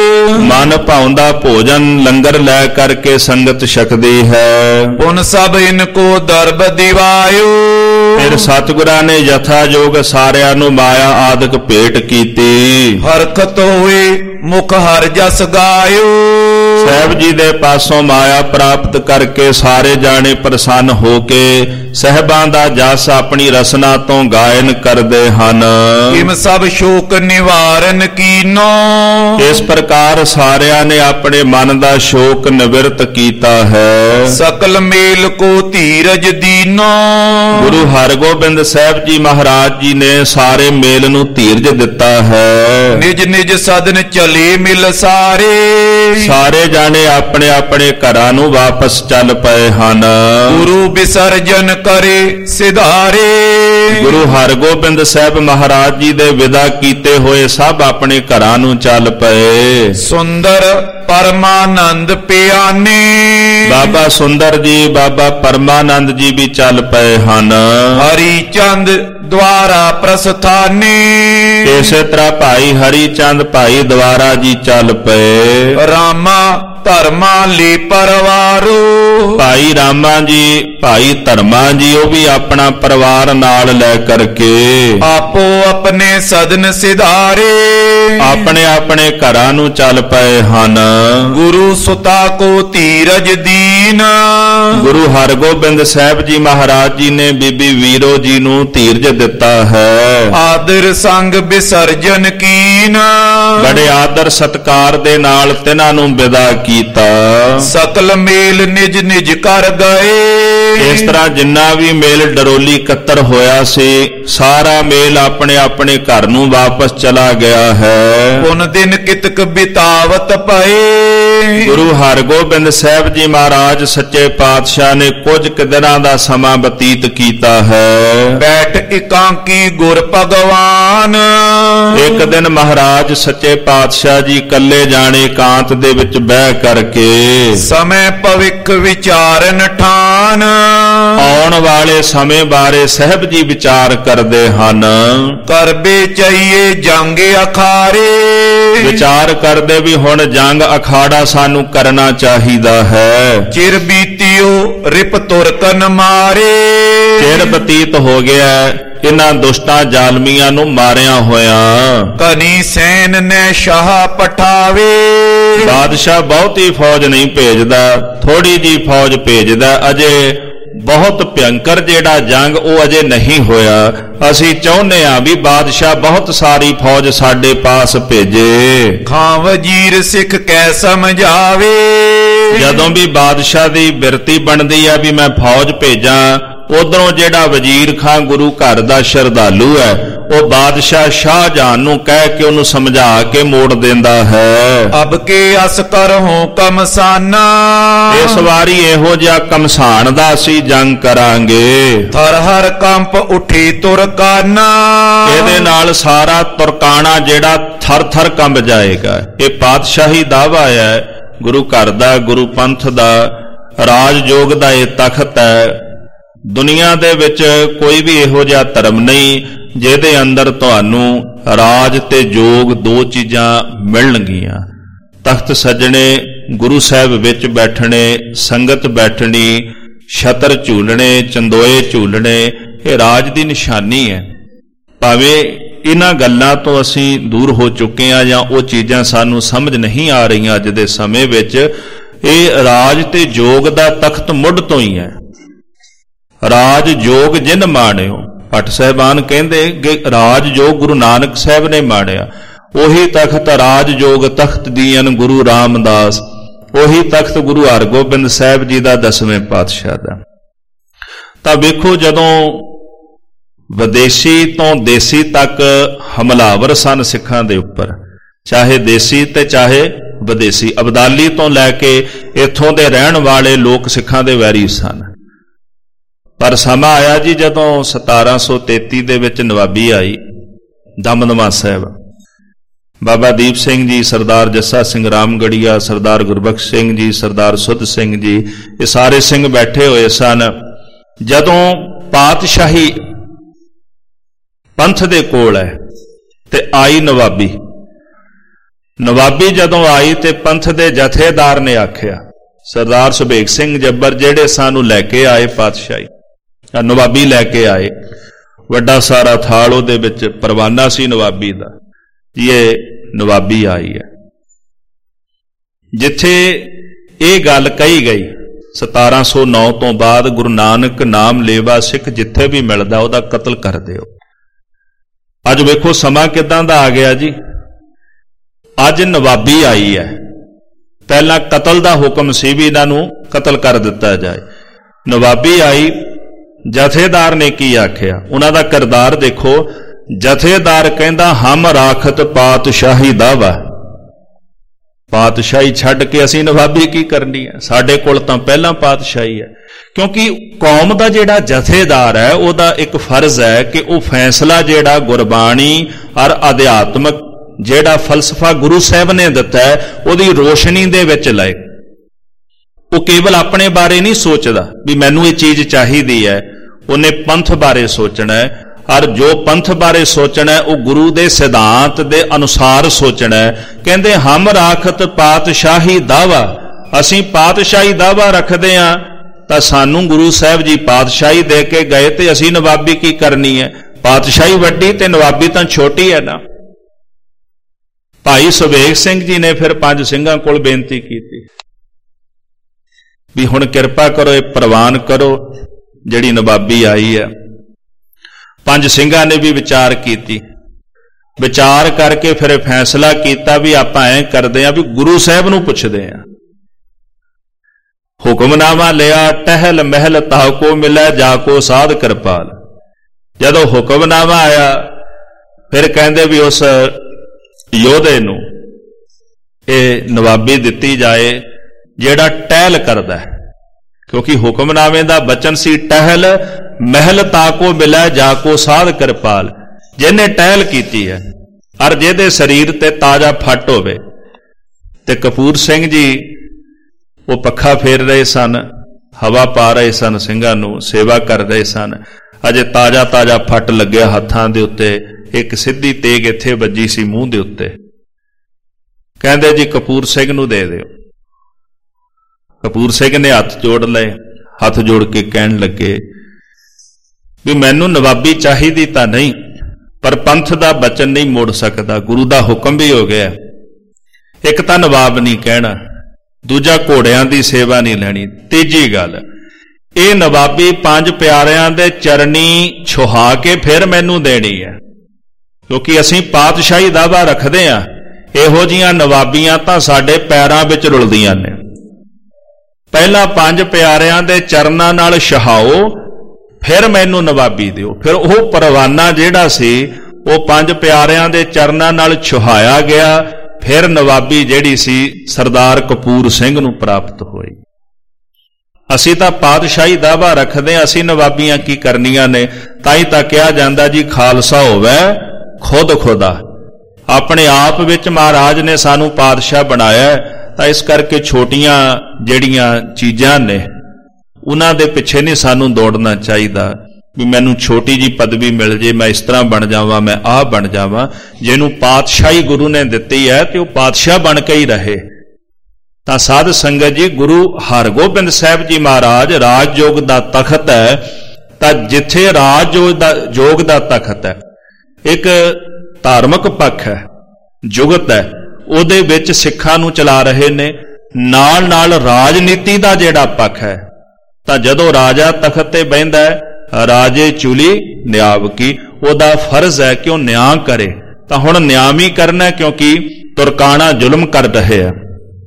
ਮਨ ਭਾਉਂਦਾ ਭੋਜਨ ਲੰਗਰ ਲੈ ਕਰਕੇ ਸੰਗਤ ਛਕਦੀ ਹੈ। ਪੁਨ ਸਭ ਇਨ ਕੋ ਦਰਬ ਦਿਵਾਇਓ, ਫਿਰ ਸਤਿਗੁਰਾਂ ਨੇ ਯਥਾਯੋਗ ਸਾਰਿਆਂ ਨੂੰ ਮਾਇਆ ਆਦਿਕ ਭੇਟ ਕੀਤੀ। ਹਰਖਤ ਹੋਏ ਮੁਖ ਹਰ ਜਸ ਗਾਇਓ, ਸਾਹਿਬ ਜੀ ਦੇ ਪਾਸੋਂ ਮਾਇਆ ਪ੍ਰਾਪਤ ਕਰਕੇ ਸਾਰੇ ਜਾਣੇ ਪ੍ਰਸੰਨ ਹੋ ਕੇ ਸਹਿਬਾਂ ਦਾ ਜਸ ਆਪਣੀ ਰਸਨਾ ਤੋਂ ਗਾਇਨ ਕਰਦੇ ਹਨ। ਕਿਮ ਸਭ ਸ਼ੋਕ ਨਿਵਾਰਨ ਕੀਨੋ, ਇਸ ਪ੍ਰਕਾਰ ਸਾਰਿਆਂ ਨੇ ਆਪਣੇ ਮਨ ਦਾ ਸ਼ੋਕ ਨਿਵਰਤ ਕੀਤਾ ਹੈ। ਸਕਲ ਮੇਲ ਕੋ ਧੀਰਜ ਦੀਨੋ, ਗੁਰੂ ਹਰਗੋਬਿੰਦ ਸਾਹਿਬ ਜੀ ਮਹਾਰਾਜ ਜੀ ਨੇ ਸਾਰੇ ਮੇਲ ਨੂੰ ਧੀਰਜ ਦਿੱਤਾ ਹੈ। ਨਿਜ ਨਿਜ ਸਦਨ ਚਲੇ ਮਿਲ ਸਾਰੇ, ਸਾਰੇ ਜਾਣੇ ਆਪਣੇ ਆਪਣੇ ਘਰਾਂ ਨੂੰ ਵਾਪਸ ਚੱਲ ਪਏ ਹਨ। ਗੁਰੂ ਵਿਸਰਜਨ ਕਰੇ ਸਿਧਾਰੇ, ਗੁਰੂ ਹਰਗੋਬਿੰਦ ਸਾਹਿਬ ਮਹਾਰਾਜ ਜੀ ਦੇ ਵਿਦਾ ਕੀਤੇ ਹੋਏ ਸਭ ਆਪਣੇ ਘਰਾਂ ਨੂੰ ਚੱਲ ਪਏ। ਸੁੰਦਰ ਪਰਮਾਨੰਦ ਪਿਆਨੇ, ਬਾਬਾ ਸੁੰਦਰ ਜੀ ਬਾਬਾ ਪਰਮਾਨੰਦ ਜੀ ਵੀ ਚੱਲ ਪਏ ਹਨ। ਹਰੀ ਚੰਦ ਦੁਆਰਾ ਪ੍ਰਸਥਾਨੇ, ਇਸੇ ਤਰ੍ਹਾਂ ਭਾਈ ਹਰੀ ਚੰਦ ਭਾਈ ਦੁਆਰਾ ਜੀ ਚੱਲ ਪਏ। ਰਾਮਾ ਧਰਮਾ ਲਈ ਪਰਵਾਰੋ, ਭਾਈ ਰਾਮਾ ਜੀ ਭਾਈ ਧਰਮਾ ਜੀ ਉਹ ਵੀ ਆਪਣਾ ਪਰਿਵਾਰ ਨਾਲ ਲੈ ਕਰਕੇ ਆਪੋ ਆਪਣੇ ਸਦਨ ਸਿਧਾਰੇ, ਆਪਣੇ ਆਪਣੇ ਘਰਾਂ ਨੂੰ ਚੱਲ ਪਏ ਹਨ। ਗੁਰੂ ਸੁਤਾ ਕੋ ਧੀਰਜ ਦੀਨ, ਗੁਰੂ ਹਰਗੋਬਿੰਦ ਸਾਹਿਬ ਜੀ ਮਹਾਰਾਜ ਜੀ ਨੇ ਬੀਬੀ ਵੀਰੋ ਜੀ ਨੂੰ ਧੀਰਜ ਦਿੱਤਾ ਹੈ। ਆਦਰ ਸੰਗ ਵਿਸਰਜਨ ਕੀਨ, ਬੜੇ ਆਦਰ ਸਤਕਾਰ ਦੇ ਨਾਲ ਤਿਨਾਂ ਨੂੰ ਵਿਦਾ ਕੀਤਾ। ਸਕਲ ਮੇਲ ਨਿਜ ਨਿਜ ਕਰ ਗਏ, ਇਸ ਤਰ੍ਹਾਂ ਜਿੰਨਾ ਵੀ ਮੇਲ ਡਰੋਲੀ ਇਕੱਤਰ ਹੋਇਆ ਸੀ ਸਾਰਾ ਮੇਲ ਆਪਣੇ ਆਪਣੇ ਘਰ ਨੂੰ ਵਾਪਸ ਚਲਾ ਗਿਆ ਹੈ। ਪੁਨ ਦਿਨ ਕਿਤਕ ਬਿਤਾਵਤ ਪਏ, ਗੁਰੂ ਹਰਗੋਬਿੰਦ ਸਾਹਿਬ ਜੀ ਮਹਾਰਾਜ ਸੱਚੇ ਪਾਤਸ਼ਾਹ ਨੇ ਕੁਝ ਕੁ ਦਿਨਾਂ ਦਾ ਸਮਾਂ ਬਤੀਤ ਕੀਤਾ ਹੈ। ਬੈਠ ਇਕਾਂਕੀ ਗੁਰ ਭਗਵਾਨ, ਇੱਕ ਦਿਨ ਮਹਾਰਾਜ ਸੱਚੇ ਪਾਤਸ਼ਾਹ ਜੀ ਇਕੱਲੇ ਜਾਣੇ ਇਕਾਂਤ ਦੇ ਵਿੱਚ ਬਹਿ ਕਰਕੇ ਸਮੇਂ ਭਵਿੱਖ ਵਿਚਾਰਨ ਠਾਨ, ਆਉਣ ਵਾਲੇ ਸਮੇਂ ਬਾਰੇ ਸਾਹਿਬ ਜੀ ਵਿਚਾਰ ਕਰਦੇ ਹਨ। ਕਰਬੇ ਚਾਹੀਏ ਜੰਗ ਅਖਾਰੇ, ਵਿਚਾਰ ਕਰਦੇ ਵੀ ਹੁਣ ਜੰਗ ਅਖਾੜਾ ਸਾਨੂੰ ਕਰਨਾ ਚਾਹੀਦਾ ਹੈ। ਚਿਰ ਬੀਤਿਓ ਰਿਪ ਤੁਰਕਨ ਮਾਰੇ, ਚਿਰ ਬਤੀਤ ਹੋ ਗਿਆ ਇਹਨਾਂ ਦੁਸ਼ਟਾਂ ਜ਼ਾਲਮੀਆਂ ਨੂੰ ਮਾਰਿਆ ਹੋਇਆ। ਕਨੀ ਸੈਨ ਨੇ ਸ਼ਾਹ ਪਠਾਵੇ, ਬਾਦਸ਼ਾਹ ਬਹੁਤੀ ਫੌਜ ਨਹੀਂ ਭੇਜਦਾ, ਥੋੜੀ ਜੀ ਫੌਜ ਭੇਜਦਾ। ਅਜੇ ਬਹੁਤ ਭਿਅੰਕਰ ਜਿਹੜਾ ਜੰਗ ਉਹ ਅਜੇ ਨਹੀਂ ਹੋਇਆ। ਅਸੀਂ ਚਾਹੁੰਦੇ ਹਾਂ ਵੀ ਬਾਦਸ਼ਾਹ ਬਹੁਤ ਸਾਰੀ ਫੌਜ ਸਾਡੇ ਪਾਸ ਭੇਜੇ। ਖਾਂ ਵਜ਼ੀਰ ਸਿੱਖ ਕੈ ਸਮਝਾਵੇ, ਜਦੋਂ ਵੀ ਬਾਦਸ਼ਾਹ ਦੀ ਬਿਰਤੀ ਬਣਦੀ ਆ ਵੀ ਮੈਂ ਫੌਜ ਭੇਜਾਂ, ਉਧਰੋਂ ਜਿਹੜਾ ਵਜ਼ੀਰ ਖਾਂ ਗੁਰੂ ਘਰ ਦਾ ਸ਼ਰਧਾਲੂ ਹੈ ਉਹ ਬਾਦਸ਼ਾਹ ਸ਼ਾਹਜਹਾਨ ਨੂੰ ਕਹਿ ਕੇ ਉਹਨੂੰ ਸਮਝਾ ਕੇ ਮੋੜ ਦਿੰਦਾ ਹੈ। ਅਬ ਕੇ ਅਸ ਕਰਹੁ ਕਮਸਾਨਾ, ਇਸ ਵਾਰੀ ਇਹੋ ਜਿਹਾ ਕਮਸਾਨ ਦਾ ਅਸੀਂ ਜੰਗ ਕਰਾਂਗੇ। ਥਰ ਹਰ ਕੰਪ ਉੱਠੀ ਤੁਰਕਾਨਾ, ਇਹਦੇ ਨਾਲ ਸਾਰਾ ਤੁਰਕਾਣਾ ਜਿਹੜਾ ਥਰ ਥਰ ਕੰਬ ਜਾਏਗਾ। ਇਹ ਪਾਤਸ਼ਾਹੀ ਦਾਵਾ ਹੈ, ਗੁਰੂ ਘਰ ਦਾ, ਗੁਰੂ ਪੰਥ ਦਾ, ਰਾਜਯੋਗ ਦਾ ਇਹ ਤਖਤ ਹੈ। ਦੁਨੀਆ ਦੇ ਵਿੱਚ ਕੋਈ ਵੀ ਇਹੋ ਜਿਹਾ ਧਰਮ ਨਹੀਂ ਜਿਹਦੇ ਅੰਦਰ ਤੁਹਾਨੂੰ ਰਾਜ ਤੇ ਜੋਗ ਦੋ ਚੀਜ਼ਾਂ ਮਿਲਣਗੀਆਂ। ਤਖਤ ਸੱਜਣੇ, ਗੁਰੂ ਸਾਹਿਬ ਵਿੱਚ ਬੈਠਣੇ, ਸੰਗਤ ਬੈਠਣੀ, ਛਤਰ ਝੂਲਣੇ, ਚੰਦੋਏ ਝੂਲਣੇ, ਇਹ ਰਾਜ ਦੀ ਨਿਸ਼ਾਨੀ ਹੈ। ਭਾਵੇਂ ਇਹਨਾਂ ਗੱਲਾਂ ਤੋਂ ਅਸੀਂ ਦੂਰ ਹੋ ਚੁੱਕੇ ਹਾਂ ਜਾਂ ਉਹ ਚੀਜ਼ਾਂ ਸਾਨੂੰ ਸਮਝ ਨਹੀਂ ਆ ਰਹੀਆਂ ਅੱਜ ਦੇ ਸਮੇਂ ਵਿੱਚ, ਇਹ ਰਾਜ ਤੇ ਜੋਗ ਦਾ ਤਖਤ ਮੁੱਢ ਤੋਂ ਹੀ ਹੈ। ਰਾਜ ਜੋਗ ਜਿਨ ਮਾਣਿਓ, ਭੱਟ ਸਾਹਿਬਾਨ ਕਹਿੰਦੇ ਕਿ ਰਾਜ ਜੋਗ ਗੁਰੂ ਨਾਨਕ ਸਾਹਿਬ ਨੇ ਮਾਣਿਆ। ਉਹੀ ਤਖਤ ਰਾਜ ਜੋਗ ਤਖਤ ਦੀਨ ਗੁਰੂ ਰਾਮਦਾਸ, ਉਹੀ ਤਖਤ ਗੁਰੂ ਹਰਗੋਬਿੰਦ ਸਾਹਿਬ ਜੀ ਦਾ ਦਸਵੇਂ ਪਾਤਸ਼ਾਹ ਦਾ। ਤਾਂ ਵੇਖੋ, ਜਦੋਂ ਵਿਦੇਸ਼ੀ ਤੋਂ ਦੇਸੀ ਤੱਕ ਹਮਲਾਵਰ ਸਨ ਸਿੱਖਾਂ ਦੇ ਉੱਪਰ, ਚਾਹੇ ਦੇਸੀ ਤੇ ਚਾਹੇ ਵਿਦੇਸ਼ੀ, ਅਬਦਾਲੀ ਤੋਂ ਲੈ ਕੇ ਇੱਥੋਂ ਦੇ ਰਹਿਣ ਵਾਲੇ ਲੋਕ ਸਿੱਖਾਂ ਦੇ ਵੈਰੀ ਸਨ। ਪਰ ਸਮਾਂ ਆਇਆ ਜੀ ਜਦੋਂ ਸਤਾਰਾਂ ਸੌ ਤੇਤੀ ਦੇ ਵਿੱਚ ਨਵਾਬੀ ਆਈ, ਦਮਦਮਾ ਸਾਹਿਬ, ਬਾਬਾ ਦੀਪ ਸਿੰਘ ਜੀ, ਸਰਦਾਰ ਜੱਸਾ ਸਿੰਘ ਰਾਮਗੜੀਆ, ਸਰਦਾਰ ਗੁਰਬਖਸ਼ ਸਿੰਘ ਜੀ, ਸਰਦਾਰ ਸੁੱਧ ਸਿੰਘ ਜੀ, ਇਹ ਸਾਰੇ ਸਿੰਘ ਬੈਠੇ ਹੋਏ ਸਨ। ਜਦੋਂ ਪਾਤਸ਼ਾਹੀ ਪੰਥ ਦੇ ਕੋਲ ਹੈ ਤੇ ਆਈ ਨਵਾਬੀ, ਨਵਾਬੀ ਜਦੋਂ ਆਈ ਤੇ ਪੰਥ ਦੇ ਜਥੇਦਾਰ ਨੇ ਆਖਿਆ, ਸਰਦਾਰ ਸੁਭੇਗ ਸਿੰਘ ਜੱਬਰ ਜਿਹੜੇ ਸਾਨੂੰ ਲੈ ਕੇ ਆਏ ਪਾਤਸ਼ਾਹੀ, ਨਵਾਬੀ ਲੈ ਕੇ ਆਏ, ਵੱਡਾ ਸਾਰਾ ਥਾਲ ਉਹਦੇ ਵਿੱਚ ਪਰਵਾਨਾ ਸੀ ਨਵਾਬੀ ਦਾ, ਇਹ ਨਵਾਬੀ ਆਈ ਹੈ। ਜਿੱਥੇ ਇਹ ਗੱਲ ਕਹੀ ਗਈ ਸਤਾਰਾਂ ਸੌ ਨੌ ਤੋਂ ਬਾਅਦ, ਗੁਰੂ ਨਾਨਕ ਨਾਮ ਲੇਵਾ ਸਿੱਖ ਜਿੱਥੇ ਵੀ ਮਿਲਦਾ ਉਹਦਾ ਕਤਲ ਕਰ ਦਿਓ। ਅੱਜ ਵੇਖੋ ਸਮਾਂ ਕਿਦਾਂ ਦਾ ਆ ਗਿਆ ਜੀ। ਅੱਜ ਨਵਾਬੀ ਆਈ ਹੈ, ਪਹਿਲਾਂ ਕਤਲ ਦਾ ਹੁਕਮ ਸੀ ਵੀ ਇਹਨਾਂ ਨੂੰ ਕਤਲ ਕਰ ਦਿੱਤਾ ਜਾਏ। ਨਵਾਬੀ ਆਈ, ਜਥੇਦਾਰ ਨੇ ਕੀ ਆਖਿਆ, ਉਹਨਾਂ ਦਾ ਕਿਰਦਾਰ ਦੇਖੋ। ਜਥੇਦਾਰ ਕਹਿੰਦਾ, ਹਮ ਰਾਖਤ ਪਾਤਸ਼ਾਹੀ ਦਾਵਾ, ਪਾਤਸ਼ਾਹੀ ਛੱਡ ਕੇ ਅਸੀਂ ਨਵਾਬੀ ਕੀ ਕਰਨੀ ਹੈ, ਸਾਡੇ ਕੋਲ ਤਾਂ ਪਹਿਲਾਂ ਪਾਤਸ਼ਾਹੀ ਹੈ। ਕਿਉਂਕਿ ਕੌਮ ਦਾ ਜਿਹੜਾ ਜਥੇਦਾਰ ਹੈ ਉਹਦਾ ਇੱਕ ਫਰਜ਼ ਹੈ ਕਿ ਉਹ ਫੈਸਲਾ ਜਿਹੜਾ ਗੁਰਬਾਣੀ ਔਰ ਅਧਿਆਤਮਕ ਜਿਹੜਾ ਫਲਸਫਾ ਗੁਰੂ ਸਾਹਿਬ ਨੇ ਦਿੱਤਾ ਹੈ ਉਹਦੀ ਰੋਸ਼ਨੀ ਦੇ ਵਿੱਚ ਲਏ। ਉਹ ਕੇਵਲ ਆਪਣੇ ਬਾਰੇ ਨਹੀਂ ਸੋਚਦਾ ਵੀ ਮੈਨੂੰ ਇਹ ਚੀਜ਼ ਚਾਹੀਦੀ ਹੈ, ਉਹਨੇ ਪੰਥ ਬਾਰੇ ਸੋਚਣਾ ਹੈ, ਔਰ ਜੋ ਪੰਥ ਬਾਰੇ ਸੋਚਣਾ ਹੈ ਉਹ ਗੁਰੂ ਦੇ ਸਿਧਾਂਤ ਦੇ ਅਨੁਸਾਰ ਸੋਚਣਾ ਹੈ। ਕਹਿੰਦੇ ਹਮ ਰਾਖਤ ਪਾਤਸ਼ਾਹੀ ਦਾਵਾ, ਅਸੀਂ ਪਾਤਸ਼ਾਹੀ ਦਾਵਾ ਰੱਖਦੇ ਹਾਂ ਤਾਂ ਸਾਨੂੰ ਗੁਰੂ ਸਾਹਿਬ ਜੀ ਪਾਤਸ਼ਾਹੀ ਦੇ ਕੇ ਗਏ ਤੇ ਅਸੀਂ ਨਵਾਬੀ ਕੀ ਕਰਨੀ ਹੈ। ਪਾਤਸ਼ਾਹੀ ਵੱਡੀ ਤੇ ਨਵਾਬੀ ਤਾਂ ਛੋਟੀ ਹੈ ਨਾ। ਭਾਈ ਸੁਭੇਗ ਸਿੰਘ ਜੀ ਨੇ ਫਿਰ ਪੰਜ ਸਿੰਘਾਂ ਕੋਲ ਬੇਨਤੀ ਕੀਤੀ ਵੀ ਹੁਣ ਕਿਰਪਾ ਕਰੋ, ਇਹ ਪ੍ਰਵਾਨ ਕਰੋ ਜਿਹੜੀ ਨਵਾਬੀ ਆਈ ਹੈ। ਪੰਜ ਸਿੰਘਾਂ ਨੇ ਵੀ ਵਿਚਾਰ ਕੀਤੀ, ਵਿਚਾਰ ਕਰਕੇ ਫਿਰ ਫੈਸਲਾ ਕੀਤਾ ਵੀ ਆਪਾਂ ਐਂ ਕਰਦੇ ਹਾਂ ਵੀ ਗੁਰੂ ਸਾਹਿਬ ਨੂੰ ਪੁੱਛਦੇ ਹਾਂ। ਹੁਕਮਨਾਮਾ ਲਿਆ, ਟਹਿਲ ਮਹਿਲ ਤਾਹ ਕੋ ਮਿਲੈ ਜਾ ਕੋ ਸਾਧ ਕਿਰਪਾਲ। ਜਦੋਂ ਹੁਕਮਨਾਮਾ ਆਇਆ ਫਿਰ ਕਹਿੰਦੇ ਵੀ ਉਸ ਯੋਧੇ ਨੂੰ ਇਹ ਨਵਾਬੀ ਦਿੱਤੀ ਜਾਏ ਜਿਹੜਾ ਟਹਿਲ ਕਰਦਾ ਹੈ, ਕਿਉਂਕਿ ਹੁਕਮਨਾਮੇ ਦਾ ਬਚਨ ਸੀ ਟਹਿਲ ਮਹਿਲ ਤਾਕੋ ਮਿਲੈ ਜਾ ਕੋ ਸਾਧ ਕਿਰਪਾਲ, ਜਿਹਨੇ ਟਹਿਲ ਕੀਤੀ ਹੈ ਔਰ ਜਿਹਦੇ ਸਰੀਰ ਤੇ ਤਾਜ਼ਾ ਫੱਟ ਹੋਵੇ। ਤੇ ਕਪੂਰ ਸਿੰਘ ਜੀ ਉਹ ਪੱਖਾ ਫੇਰ ਰਹੇ ਸਨ, ਹਵਾ ਪਾ ਰਹੇ ਸਨ, ਸਿੰਘਾਂ ਨੂੰ ਸੇਵਾ ਕਰ ਰਹੇ ਸਨ। ਅਜੇ ਤਾਜ਼ਾ ਤਾਜ਼ਾ ਫੱਟ ਲੱਗਿਆ ਹੱਥਾਂ ਦੇ ਉੱਤੇ, ਇੱਕ ਸਿੱਧੀ ਤੇਗ ਇੱਥੇ ਵੱਜੀ ਸੀ ਮੂੰਹ ਦੇ ਉੱਤੇ। ਕਹਿੰਦੇ ਜੀ ਕਪੂਰ ਸਿੰਘ ਨੂੰ ਦੇ ਦਿਓ। ਕਪੂਰ ਸਿੰਘ ਨੇ ਹੱਥ ਜੋੜ ਲਏ, ਹੱਥ ਜੋੜ ਕੇ ਕਹਿਣ ਲੱਗੇ ਵੀ ਮੈਨੂੰ ਨਵਾਬੀ ਚਾਹੀਦੀ ਤਾਂ ਨਹੀਂ, ਪਰ ਪੰਥ ਦਾ ਬਚਨ ਨਹੀਂ ਮੋੜ ਸਕਦਾ, ਗੁਰੂ ਦਾ ਹੁਕਮ ਵੀ ਹੋ ਗਿਆ। ਇੱਕ ਤਾਂ ਨਵਾਬ ਨਹੀਂ ਕਹਿਣਾ, ਦੂਜਾ ਘੋੜਿਆਂ ਦੀ ਸੇਵਾ ਨਹੀਂ ਲੈਣੀ, ਤੀਜੀ ਗੱਲ ਇਹ ਨਵਾਬੀ ਪੰਜ ਪਿਆਰਿਆਂ ਦੇ ਚਰਨੀ ਛੁਹਾ ਕੇ ਫਿਰ ਮੈਨੂੰ ਦੇਣੀ ਹੈ, ਕਿਉਂਕਿ ਅਸੀਂ ਪਾਤਸ਼ਾਹੀ ਦਾਵਾ ਰੱਖਦੇ ਹਾਂ। ਇਹੋ ਜੀਆਂ ਨਵਾਬੀਆਂ ਤਾਂ ਸਾਡੇ ਪੈਰਾਂ ਵਿੱਚ ਰੁਲਦੀਆਂ ਨੇ। ਪਹਿਲਾਂ ਪੰਜ ਪਿਆਰਿਆਂ ਦੇ ਚਰਨਾਂ ਨਾਲ ਛਹਾਓ, ਫਿਰ ਮੈਨੂੰ ਨਵਾਬੀ ਦਿਓ। ਫਿਰ ਉਹ ਪਰਵਾਨਾ ਜਿਹੜਾ ਸੀ ਉਹ ਪੰਜ ਪਿਆਰਿਆਂ ਦੇ ਚਰਨਾਂ ਨਾਲ ਛੁਹਾਇਆ ਗਿਆ। ਫਿਰ ਨਵਾਬੀ ਜਿਹੜੀ ਸੀ ਸਰਦਾਰ ਕਪੂਰ ਸਿੰਘ ਨੂੰ ਪ੍ਰਾਪਤ ਹੋਈ। ਅਸੀਂ ਤਾਂ ਪਾਤਸ਼ਾਹੀ ਦਾਅਵਾ ਰੱਖਦੇ ਹਾਂ, ਅਸੀਂ ਨਵਾਬੀਆਂ ਕੀ ਕਰਨੀਆਂ ਨੇ। ਤਾਂ ਹੀ ਤਾਂ ਕਿਹਾ ਜਾਂਦਾ ਜੀ ਖਾਲਸਾ ਹੋਵੇ ਖੁਦ ਖੁਦਾ। ਆਪਣੇ ਆਪ ਵਿੱਚ ਮਹਾਰਾਜ ਨੇ ਸਾਨੂੰ ਪਾਤਸ਼ਾਹ ਬਣਾਇਆ। ਤਾਂ ਇਸ ਕਰਕੇ ਛੋਟੀਆਂ ਜਿਹੜੀਆਂ ਚੀਜ਼ਾਂ ਨੇ ਉਹਨਾਂ ਦੇ ਪਿੱਛੇ ਨਹੀਂ ਸਾਨੂੰ ਦੌੜਨਾ ਚਾਹੀਦਾ ਵੀ ਮੈਨੂੰ ਛੋਟੀ ਜੀ ਪਦਵੀ ਮਿਲ ਜੇ, ਮੈਂ ਇਸ ਤਰ੍ਹਾਂ ਬਣ ਜਾਵਾਂ, ਮੈਂ ਆਹ ਬਣ ਜਾਵਾਂ। ਜਿਹਨੂੰ ਪਾਤਸ਼ਾਹੀ ਗੁਰੂ ਨੇ ਦਿੱਤੀ ਹੈ ਤੇ ਉਹ ਪਾਤਸ਼ਾਹ ਬਣ ਕੇ ਹੀ ਰਹੇ। ਤਾਂ ਸਾਧ ਸੰਗਤ ਜੀ, ਗੁਰੂ ਹਰਗੋਬਿੰਦ ਸਾਹਿਬ ਜੀ ਮਹਾਰਾਜ ਰਾਜਯੋਗ ਦਾ ਤਖਤ ਹੈ। ਤਾਂ ਜਿੱਥੇ ਰਾਜਯੋਗ ਦਾ ਯੋਗ ਦਾ ਤਖਤ ਹੈ, ਇੱਕ ਧਾਰਮਿਕ ਪੱਖ ਹੈ, ਜੁਗਤ ਹੈ, ਉਹਦੇ ਵਿੱਚ ਸਿੱਖਾਂ ਨੂੰ ਚਲਾ ਰਹੇ ਨੇ। ਨਾਲ ਨਾਲ ਰਾਜਨੀਤੀ ਦਾ ਜਿਹੜਾ ਪੱਖ ਹੈ, ਤਾਂ ਜਦੋਂ ਰਾਜਾ ਤਖਤ ਤੇ ਬਹਿੰਦਾ ਹੈ, ਰਾਜੇ ਚੁਲੀ ਨਿਆਵ ਕੀ, ਉਹਦਾ ਫਰਜ਼ ਹੈ ਕਿ ਉਹ ਨਿਆਂ ਕਰੇ। ਤਾਂ ਹੁਣ ਨਿਆਂ ਵੀ ਕਰਨਾ, ਕਿਉਂਕਿ ਤੁਰਕਾਣਾ ਜ਼ੁਲਮ ਕਰ ਰਹੇ ਆ,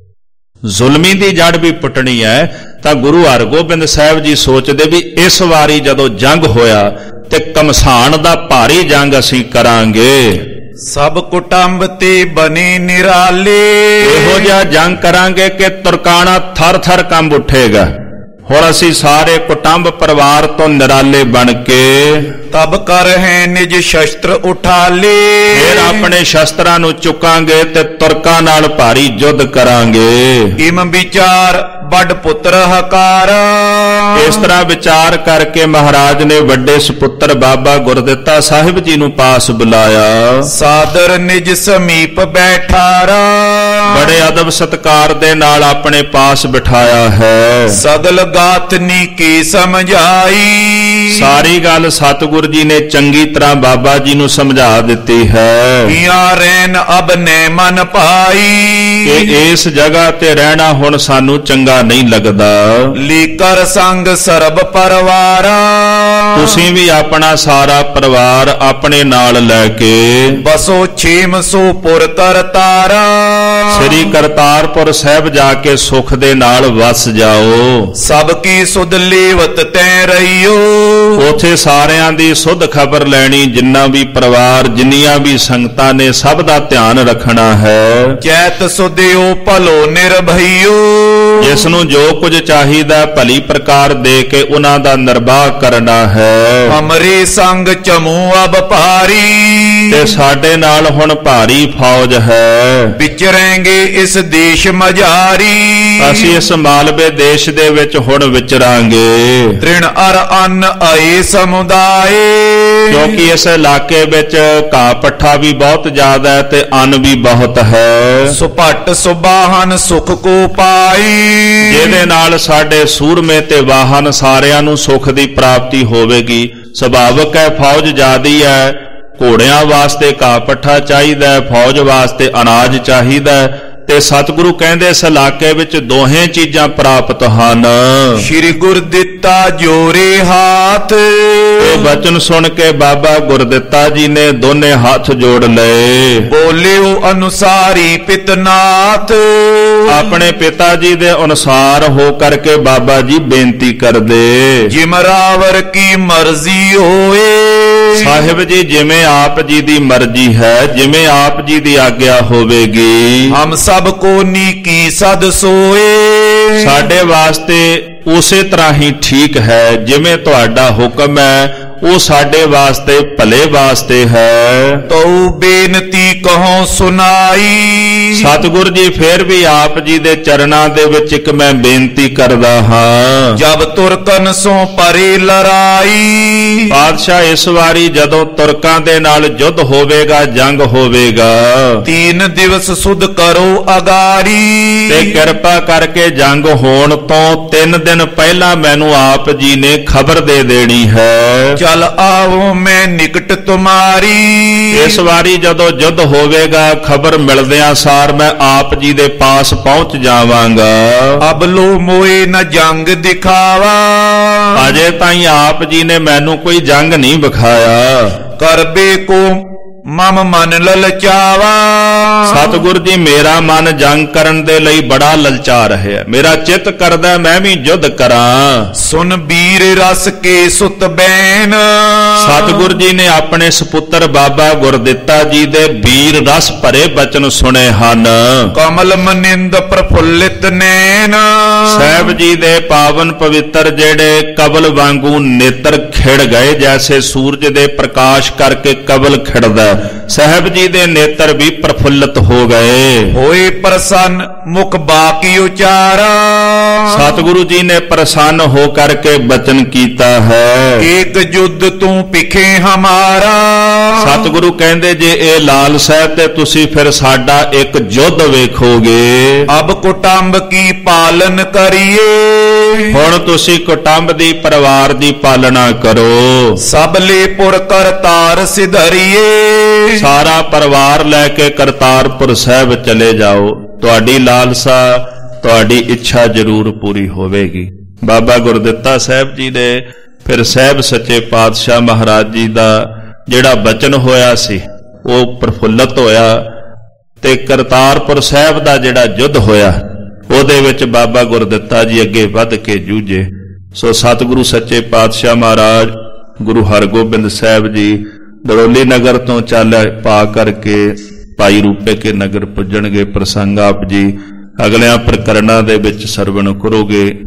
ਜ਼ੁਲਮੀ ਦੀ ਜੜ ਵੀ ਪੁੱਟਣੀ ਹੈ। ਤਾਂ ਗੁਰੂ ਹਰਗੋਬਿੰਦ ਸਾਹਿਬ ਜੀ ਸੋਚਦੇ ਵੀ ਇਸ ਵਾਰੀ ਜਦੋਂ ਜੰਗ ਹੋਇਆ ਤੇ ਕਮਸਾਨ ਦਾ ਭਾਰੀ ਜੰਗ ਅਸੀਂ ਕਰਾਂਗੇ। ਸਭ ਕੁਟੰਬ ਤੇ ਬਨੇ ਨਿਰਾਲੇ, ਇਹੋ ਜਿਹਾ ਜੰਗ ਕਰਾਂਗੇ ਕਿ ਤੁਰਕਾਣਾ ਥਰ ਥਰ ਕੰਬ ਉੱਠੇਗਾ। ਹੁਣ ਅਸੀਂ ਸਾਰੇ ਕੁਟੰਬ ਪਰਿਵਾਰ ਤੋਂ ਨਿਰਾਲੇ ਬਣ ਕੇ ਤਬ ਕਰ ਹੈ ਨਿਜ ਸ਼ਸਤਰ ਉਠਾਲੇ, ਫਿਰ ਆਪਣੇ ਸ਼ਸਤਰਾਂ ਨੂੰ ਚੁੱਕਾਂਗੇ ਤੇ ਤੁਰਕਾਂ ਨਾਲ ਭਾਰੀ ਯੁੱਧ ਕਰਾਂਗੇ। ਇਮ ਵਿਚਾਰ ਵੱਡ ਪੁੱਤਰ ਹਕਾਰ, ਇਸ ਤਰ੍ਹਾਂ ਵਿਚਾਰ ਕਰਕੇ ਮਹਾਰਾਜ ਨੇ ਵੱਡੇ ਸੁਪੁੱਤਰ ਬਾਬਾ ਗੁਰਦਿੱਤਾ ਸਾਹਿਬ ਜੀ ਨੂੰ ਪਾਸ ਬੁਲਾਇਆ। ਸਾਦਰ ਨਿਜ ਸਮੀਪ ਬੈਠਾਰਾ, ਬੜੇ ਅਦਬ ਸਤਕਾਰ ਦੇ ਨਾਲ ਆਪਣੇ ਪਾਸ ਬਿਠਾਇਆ ਹੈ। ਸਗਲ ਗਾਥਨੀ ਕੀ ਸਮਝਾਈ, ਸਾਰੀ ਗੱਲ ਸਤਿਗੁਰ ਜੀ ਨੇ ਚੰਗੀ ਤਰ੍ਹਾਂ ਬਾਬਾ ਜੀ ਨੂੰ ਸਮਝਾ ਦਿੱਤੀ ਹੈ। ਯਾ ਰੈਨ ਅਬ ਨੇ ਮਨ ਪਾਈ, ਕਿ ਇਸ ਜਗ੍ਹਾ ਤੇ ਰਹਿਣਾ ਹੁਣ ਸਾਨੂੰ ਚੰਗਾ ਨਹੀਂ ਲੱਗਦਾ। ਲੀਕਰ ਸੰਗ ਸਰਬ ਪਰਿਵਾਰਾ, ਤੁਸੀਂ ਵੀ ਆਪਣਾ ਸਾਰਾ ਪਰਿਵਾਰ ਆਪਣੇ ਨਾਲ ਲੈ ਕੇ ਬਸੋ ਛੇਮ ਸੋ ਪੁਰ ਕਰਤਾਰਾ, ਸ੍ਰੀ ਕਰਤਾਰਪੁਰ ਸਾਹਿਬ ਜਾ ਕੇ ਸੁਖ ਦੇ ਨਾਲ ਵਸ ਜਾਓ। ਸਭ ਕੀ ਸੁਧ ਲੇਵਤ ਤੈ ਰਹੀਓ, ਉਥੇ ਸਾਰਿਆਂ ਦੀ ਸੁਧ ਖਬਰ ਲੈਣੀ। ਜਿੰਨਾ ਵੀ ਪਰਿਵਾਰ, ਜਿੰਨੀਆਂ ਵੀ ਸੰਗਤਾਂ ਨੇ, ਸਭ ਦਾ ਧਿਆਨ ਰੱਖਣਾ ਹੈ। ਚੈਤ ਸੁਧਿਓ ਭਲੋ ਨਿਰਭਈਓ, ਜਿਸ ਨੂੰ ਜੋ ਕੁਝ ਚਾਹੀਦਾ ਭਲੀ ਪ੍ਰਕਾਰ ਦੇ ਕੇ ਉਹਨਾਂ ਦਾ ਨਿਰਵਾਹ ਕਰਨਾ ਹੈ। ਹਮਰੇ ਸੰਗ ਚਮੂ ਅਬ ਭਾਰੀ, ਤੇ ਸਾਡੇ ਨਾਲ ਹੁਣ ਭਾਰੀ ਫੌਜ ਹੈ। ਵਿਚਰਾਂਗੇ ਇਸ ਦੇਸ਼ ਮਝਾਰੀ, ਅਸੀਂ ਇਸ ਮਾਲਵੇ ਦੇਸ਼ ਦੇ ਵਿੱਚ ਹੁਣ ਵਿਚਰਾਂਗੇ। ਤ੍ਰਿਣ ਅਰ ਅੰਨ ਆਏ ਸਮੁਦਾਏ, ਕਿਉਂਕਿ ਇਸ ਇਲਾਕੇ ਵਿੱਚ ਘਾਹ ਪੱਠਾ ਵੀ ਬਹੁਤ ਜ਼ਿਆਦਾ ਹੈ ਤੇ ਅੰਨ ਵੀ ਬਹੁਤ ਹੈ। ਸੁਪਟ ਸੁਬਾਹਨ ਸੁਖ ਕੋ ਪਾਈ, ਜਿਹਦੇ ਨਾਲ ਸਾਡੇ ਸੂਰਮੇ ਤੇ ਵਾਹਨ ਸਾਰਿਆਂ ਨੂੰ ਸੁਖ ਦੀ ਪ੍ਰਾਪਤੀ ਹੋਵੇਗੀ। ਸੁਭਾਵਕ ਹੈ, ਫੌਜ ਜ਼ਿਆਦੀ ਹੈ, ਘੋੜਿਆਂ ਵਾਸਤੇ ਘਾਹ ਪੱਠਾ ਚਾਹੀਦਾ ਹੈ, ਫੌਜ ਵਾਸਤੇ ਅਨਾਜ ਚਾਹੀਦਾ ਹੈ। ਤੇ ਸਤਿਗੁਰੂ ਕਹਿੰਦੇ ਇਸ ਇਲਾਕੇ ਵਿੱਚ ਦੋਹੇ ਚੀਜ਼ਾਂ ਪ੍ਰਾਪਤ ਹਨ। ਸ਼੍ਰੀ ਗੁਰਦਿੱਤਾ ਜੋਰੇ ਹਾਥ, ਇਹ ਬਚਨ ਸੁਣ ਕੇ ਬਾਬਾ ਗੁਰਦਿੱਤਾ ਜੀ ਨੇ ਦੋਨੇ ਹੱਥ ਜੋੜ ਲਏ। ਬੋਲਿਓ ਅਨੁਸਾਰੀ ਪਿਤਨਾਥ, ਆਪਣੇ ਪਿਤਾ ਜੀ ਦੇ ਅਨੁਸਾਰ ਹੋ ਕਰਕੇ ਬਾਬਾ ਜੀ ਬੇਨਤੀ ਕਰਦੇ। ਜਿਮਰਾਵਰ ਕੀ ਮਰਜ਼ੀ ਹੋਏ, ਸਾਹਿਬ ਜੀ ਜਿਵੇਂ ਆਪ ਜੀ ਦੀ ਮਰਜ਼ੀ ਹੈ, ਜਿਵੇਂ ਆਪ ਜੀ ਦੀ ਆਗਿਆ ਹੋਵੇਗੀ। ਹਮ ਸਭ ਕੋ ਨੀਕੀ ਸਦ ਸੋਏ, ਸਾਡੇ ਵਾਸਤੇ ਉਸੇ ਤਰ੍ਹਾਂ ਹੀ ਠੀਕ ਹੈ। ਜਿਵੇਂ ਤੁਹਾਡਾ ਹੁਕਮ ਹੈ ਉਹ ਸਾਡੇ ਵਾਸਤੇ ਭਲੇ ਵਾਸਤੇ ਹੈ। ਤੋ ਬੇਨਤੀ ਕਹੋ ਸੁਨਾਈ, ਸਤਿਗੁਰ ਜੀ ਫੇਰ ਵੀ ਆਪ ਜੀ ਦੇ ਚਰਨਾਂ ਦੇ ਵਿੱਚ ਇੱਕ ਮੈਂ ਬੇਨਤੀ ਕਰਦਾ ਹਾਂ। ਜਬ ਤੁਰਕਨ ਸੋ ਪਰੇ ਲੜਾਈ, ਪਾਤਸ਼ਾਹ ਇਸ ਵਾਰੀ ਜਦੋਂ ਤੁਰਕਾਂ ਦੇ ਨਾਲ ਯੁੱਧ ਹੋਵੇਗਾ, ਜੰਗ ਹੋਵੇਗਾ, ਤੀਨ ਦਿਵਸ ਸੁਧ ਕਰੋ ਅਗਾਰੀ, ਤੇ ਕਿਰਪਾ ਕਰਕੇ ਜੰਗ ਹੋਣ ਤੋਂ ਤਿੰਨ ਦਿਨ ਪਹਿਲਾਂ ਮੈਨੂੰ ਆਪ ਜੀ ਨੇ ਖਬਰ ਦੇ ਦੇਣੀ ਹੈ। ਚਲ ਆਵੋ ਮੈਂ ਨਿਕਟ ਤੁਮਾਰੀ, ਇਸ ਵਾਰੀ ਜਦੋਂ ਯੁੱਧ ਹੋਵੇਗਾ ਖਬਰ ਮਿਲਦਿਆਂ ਸਾਰ ਮੈਂ ਆਪ ਜੀ ਦੇ ਪਾਸ ਪਹੁੰਚ ਜਾਵਾਂਗਾ। ਅਬਲੋ ਮੋਏ ਨ ਜੰਗ ਦਿਖਾਵਾ, ਅਜੇ ਤਾਈਂ ਆਪ ਜੀ ਨੇ ਮੈਨੂੰ ਕੋਈ ਜੰਗ ਨਹੀਂ ਵਿਖਾਇਆ। ਕਰਬੇ ਕੋ ਮਮ ਮਨ ਲਲਚਾਵਾ। ਸਤਿਗੁਰ ਜੀ ਮੇਰਾ ਮਨ ਜੰਗ ਕਰਨ ਦੇ ਲਈ ਬੜਾ ਲਲਚਾ ਰਿਹਾ, ਮੇਰਾ ਚਿੱਤ ਕਰਦਾ ਮੈਂ ਵੀ ਯੁੱਧ ਕਰਾਂ। ਸੁਨ ਬੀਰ ਰਸ ਕੇ ਸੁਤ ਬੈਨ। ਸਤਿਗੁਰ ਜੀ ਨੇ ਆਪਣੇ ਸੁਪੁੱਤਰ ਬਾਬਾ ਗੁਰਦਿੱਤਾ ਜੀ ਦੇ ਵੀਰ ਰਸ ਭਰੇ ਬਚਨ ਸੁਣੇ ਹਨ। ਕਮਲ ਮਨਿੰਦ ਪ੍ਰਫੁੱਲਿਤ ਨੈਣ। ਸਾਹਿਬ ਜੀ ਦੇ ਪਾਵਨ ਪਵਿੱਤਰ ਜਿਹੜੇ ਕਬਲ ਵਾਂਗੂ ਨੇਤਰ ਖਿੜ ਗਏ, ਜੈਸੇ ਸੂਰਜ ਦੇ ਪ੍ਰਕਾਸ਼ ਕਰਕੇ ਕਬਲ ਖਿੜਦਾ, ਸਾਹਿਬ ਜੀ ਦੇ ਨੇਤਰ ਵੀ ਪ੍ਰਫੁੱਲਤ ਹੋ ਗਏ। ਹੋਏ ਪ੍ਰਸੰਨ ਮੁਖ ਬਾਕੀ ਉਚਾਰਾ। ਸਤਿਗੁਰੂ ਜੀ ਨੇ ਪ੍ਰਸੰਨ ਹੋ ਕਰਕੇ ਬਚਨ ਕੀਤਾ ਹੈ, ਏਕ ਜੁਦ ਤੂੰ ਪਿਖੇ ਹਮਾਰਾ। ਸਤਿਗੁਰੂ ਕਹਿੰਦੇ ਜੇ ਇਹ ਲਾਲਸਾ ਹੈ ਤੇ ਤੁਸੀਂ ਫਿਰ ਸਾਡਾ ਇੱਕ ਯੁੱਧ ਵੇਖੋਗੇ। ਅਬ ਕੁਟੰਬ ਕੀ ਪਾਲਨ ਕਰੀਏ। ਹੁਣ ਤੁਸੀਂ ਕੁਟੰਬ ਦੀ ਪਰਿਵਾਰ ਦੀ ਪਾਲਣਾ ਕਰੋ। ਸਬਲੇ ਪੁਰ ਕਰਤਾਰ ਸਿਧਰੀਏ। ਸਾਰਾ ਪਰਿਵਾਰ ਲੈ ਕੇ ਕਰਤਾਰਪੁਰ ਸਾਹਿਬ ਚਲੇ ਜਾਓ, ਤੁਹਾਡੀ ਲਾਲਸਾ ਤੁਹਾਡੀ ਇੱਛਾ ਜ਼ਰੂਰ ਪੂਰੀ ਹੋਵੇਗੀ। ਬਾਬਾ ਗੁਰਦਿੱਤਾ ਸਾਹਿਬ ਜੀ ਦੇ ਫਿਰ ਸਾਹਿਬ ਸੱਚੇ ਪਾਤਸ਼ਾਹ ਮਹਾਰਾਜ ਜੀ ਦਾ ਜਿਹੜਾ ਬਚਨ ਹੋਇਆ ਸੀ ਉਹ ਪ੍ਰਫੁੱਲਤ ਹੋਇਆ, ਤੇ ਕਰਤਾਰਪੁਰ ਸਾਹਿਬ ਦਾ ਜਿਹੜਾ ਯੁੱਧ ਹੋਇਆ ਉਹਦੇ ਵਿੱਚ ਬਾਬਾ ਗੁਰਦਿੱਤਾ ਜੀ ਅੱਗੇ ਵੱਧ ਕੇ ਜੂਝੇ। ਸੋ ਸਤਿਗੁਰੂ ਸੱਚੇ ਪਾਤਸ਼ਾਹ ਮਹਾਰਾਜ ਗੁਰੂ ਹਰਗੋਬਿੰਦ ਸਾਹਿਬ ਜੀ ਦੜੋਲੀ ਨਗਰ ਤੋਂ ਚੱਲ ਪਾ ਕਰਕੇ ਭਾਈ ਰੂਪੇ ਕੇ ਨਗਰ ਪੁੱਜਣਗੇ। ਪ੍ਰਸੰਗ ਆਪ ਜੀ ਅਗਲਿਆਂ ਪ੍ਰਕਰਣਾਂ ਦੇ ਵਿੱਚ ਸਰਵਣ ਕਰੋਗੇ।